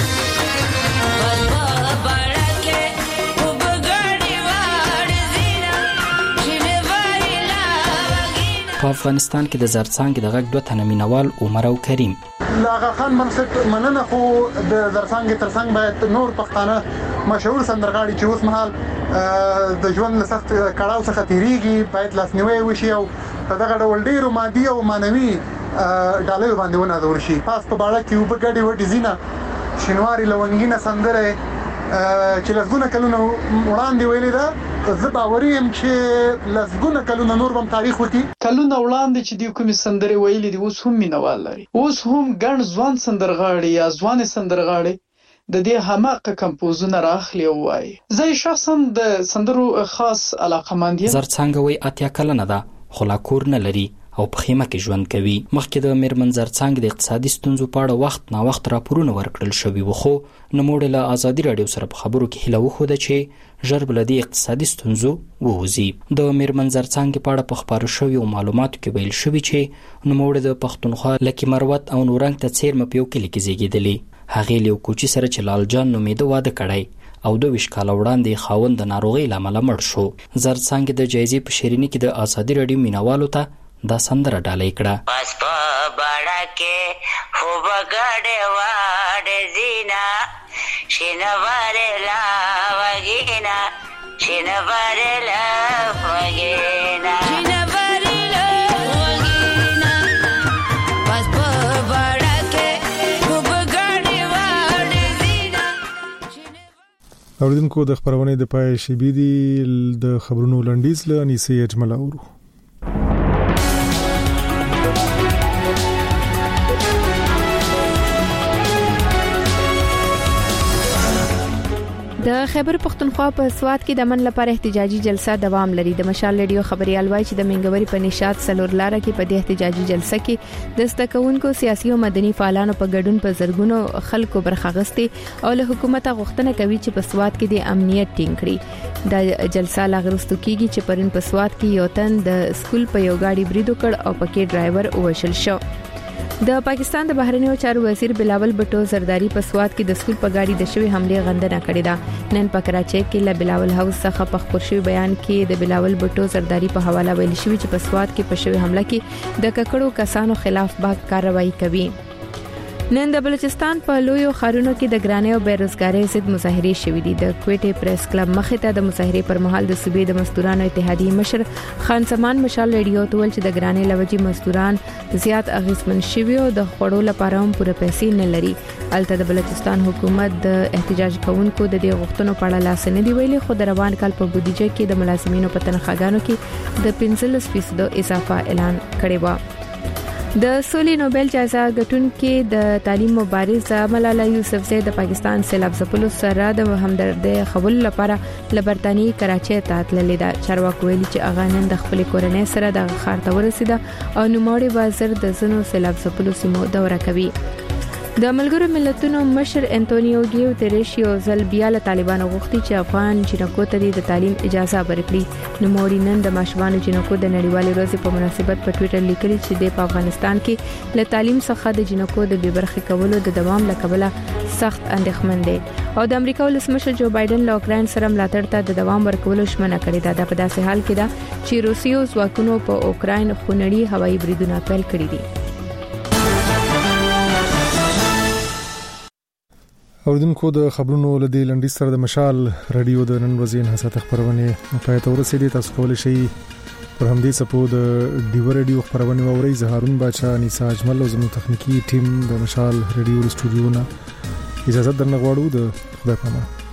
په افغانستان کې د زرڅانګې د غږ 2 تنه مینوال عمر او کریم لاغا خان منصب مننه خو د زرڅانګې ترڅنګ باید نور پښتانه مشهور سندرغاړي چې اوس مهال د ژوند له سخت کړاو څخه تیریږي باید لاسنیوي وشي او په دغه ډول ډیرو مادي او معنوي ډالۍ باندې ونازول شي. پاس په باړه کې وبګړي وډی زینا شینواري لونګینه سندره چې لږونه کلونه وړاندې ویلې ده زه باوري یم چې لږونه کلونه نور هم تاریخ وکړي. کلونه وړاندې چې د کومې سندرې ویلې دي اوس هم مینوال لري. اوس هم ګڼ ځوان سندرغاړي یا ځوان سندرغاړي د دې هماغه کمپوزونه راخلي او وایي. زه شخصا د سندرو خاص علاقمند یم. زرڅانګه وایي 80 کلنه ده خو لا کور نه لري او په خیمه کې ژوند کوي. مخکې د میرمن زرڅانګې د اقتصادي ستونزو په اړه وخت نا وخت راپورونه ورکړل شوي وو، خو نوموړې له ازادي راډیو سره په خبرو کې هیله وښوده چې ژر به له دې اقتصادي ستونزو ووځي. د میرمن زرڅانګې په اړه په خپارو شویو معلوماتو کې ویل شوي چې نوموړې د پښتونخوا لکي مروت او نورنګ ته څیرمه په یو کلي کې زیږېدلې. هغې له یو کوچي سره چې لال جان نومېده واده کړی او 22 کاله وړاندې خاوند د ناروغۍ له امله مړ شو. زرڅانګې د جایزې په شیریني کې د ازادي راډیو مینوالو ته دا سندره ډالۍ کړه. پس په باړه کې خو بګړې واړې زینا شینوارې لا وګینا شینوارې لا وګینا شینوارې لا وګینا پس په باړه کې خو بګړې واړې زینا. اوریدونکو د خبرونه د پای شیبې دي د خبرونو لنډیز له انیسې اجمل اورو. د خیبر پختونخوا په سوات کې د امن لپاره احتجاجي جلسه دوام لري. د مشال ریډیو خبريال وایي چې د منګوري په نشاط سلور لاره کې په دې احتجاجي جلسه کې د ستکونکو سیاسي او مدني فعالانو په ګډون په زرګونو خلکو برخه اخیستې او له حکومت غوښتنه کوي چې په سوات کې د امنیت ټینګ کړي. د جلسه لاغرستو کیږي چې پرون په سوات کې یو تن د سکول په یو گاډي بریدو کړ او پکې ډرایور وشل شو. د پاکستان د بهرنیو چارو وزیر بلاول بټو زرداری په سوات کې د سکول په گاډي د شوی حمله غندنه کړې ده. نن په کراچۍ کې له بلاول هاوس څخه په خبر شوی بیان کې د بلاول بټو زرداری په حواله ویل شوی چې په سوات کې په شوی حمله کې د ککړو کسانو خلاف به کاروایی کوي. نن د بلوچستان په لویو خارونو کې د ګرانۍ او بیروزګارۍ ضد مظاهرې شوې دي. د کوټې پریس کلب مخې ته د مظاهرې پر مهال د صوبې د مزدورانو اتحادیې مشر خان سمان مشال ریډیو ته ویل چې د ګرانۍ لوجې مزدوران زیات اغیزمن شوي او د خوړو لپاره هم پوره پیسې نه لري. البته د بلوچستان حکومت د احتجاج کوونکو د دې غوښتنو په اړه لاس نه دی ویلي، خو د روان کال په بودیجه کې د ملازمینو په تنخواګانو کې د 15% اضافه اعلان کړی و. د سولې نوبل جایزه ګټونکې د تعلیم مبارز ملاله یوسفزۍ د پاکستان سیلاب ځپلو سره د همدردۍ خبرو لپاره لبرتانی کراچۍ ته تللې ده. چارواکو ویلي چې هغه نن د خپل کورنۍ سره د ښار ته ورسېده او نوموړی بازار د زنو سیلاب ځپلو سیمو دوره کوي. د ملګرو ملتونو مشر انټونیو ګیوتریش یو ځل بیا له طالبانو غوښتي چې افغان جنکو ته د تعلیم اجازه ورکړي. نوموړی نن د ماشومان جنکو د نړیوالې ورځې په مناسبت په ټوئیټر لیکلي چې د افغانستان کې له تعلیم څخه د جنکو د بې برخې کولو د دوام لکبله سخت اندېښمن دی او د امریکا ولسمشر جو بایدن له اوکراین سره ملاتړ ته د دوام ورکولو ژمنه کړې ده. په داسې حال کې ده چې روسیې ځواکونو په اوکراین خونړي هوایي بریدونه پیل کړي دي. اوریدونکو د خبرونو لدی لنډی سره د مشال رادیو د نن ورځې انحصار خبرونه په تاسو ورسېدي. تاسو کولای شئ پر همدې سپو د ډیو رادیو خبرونه ووري. زهارون بچا نسا اجمل او زموږ تخنیکی ټیم د مشال رادیو استودیو نه اجازه درنه غواړو. د خدای پامان.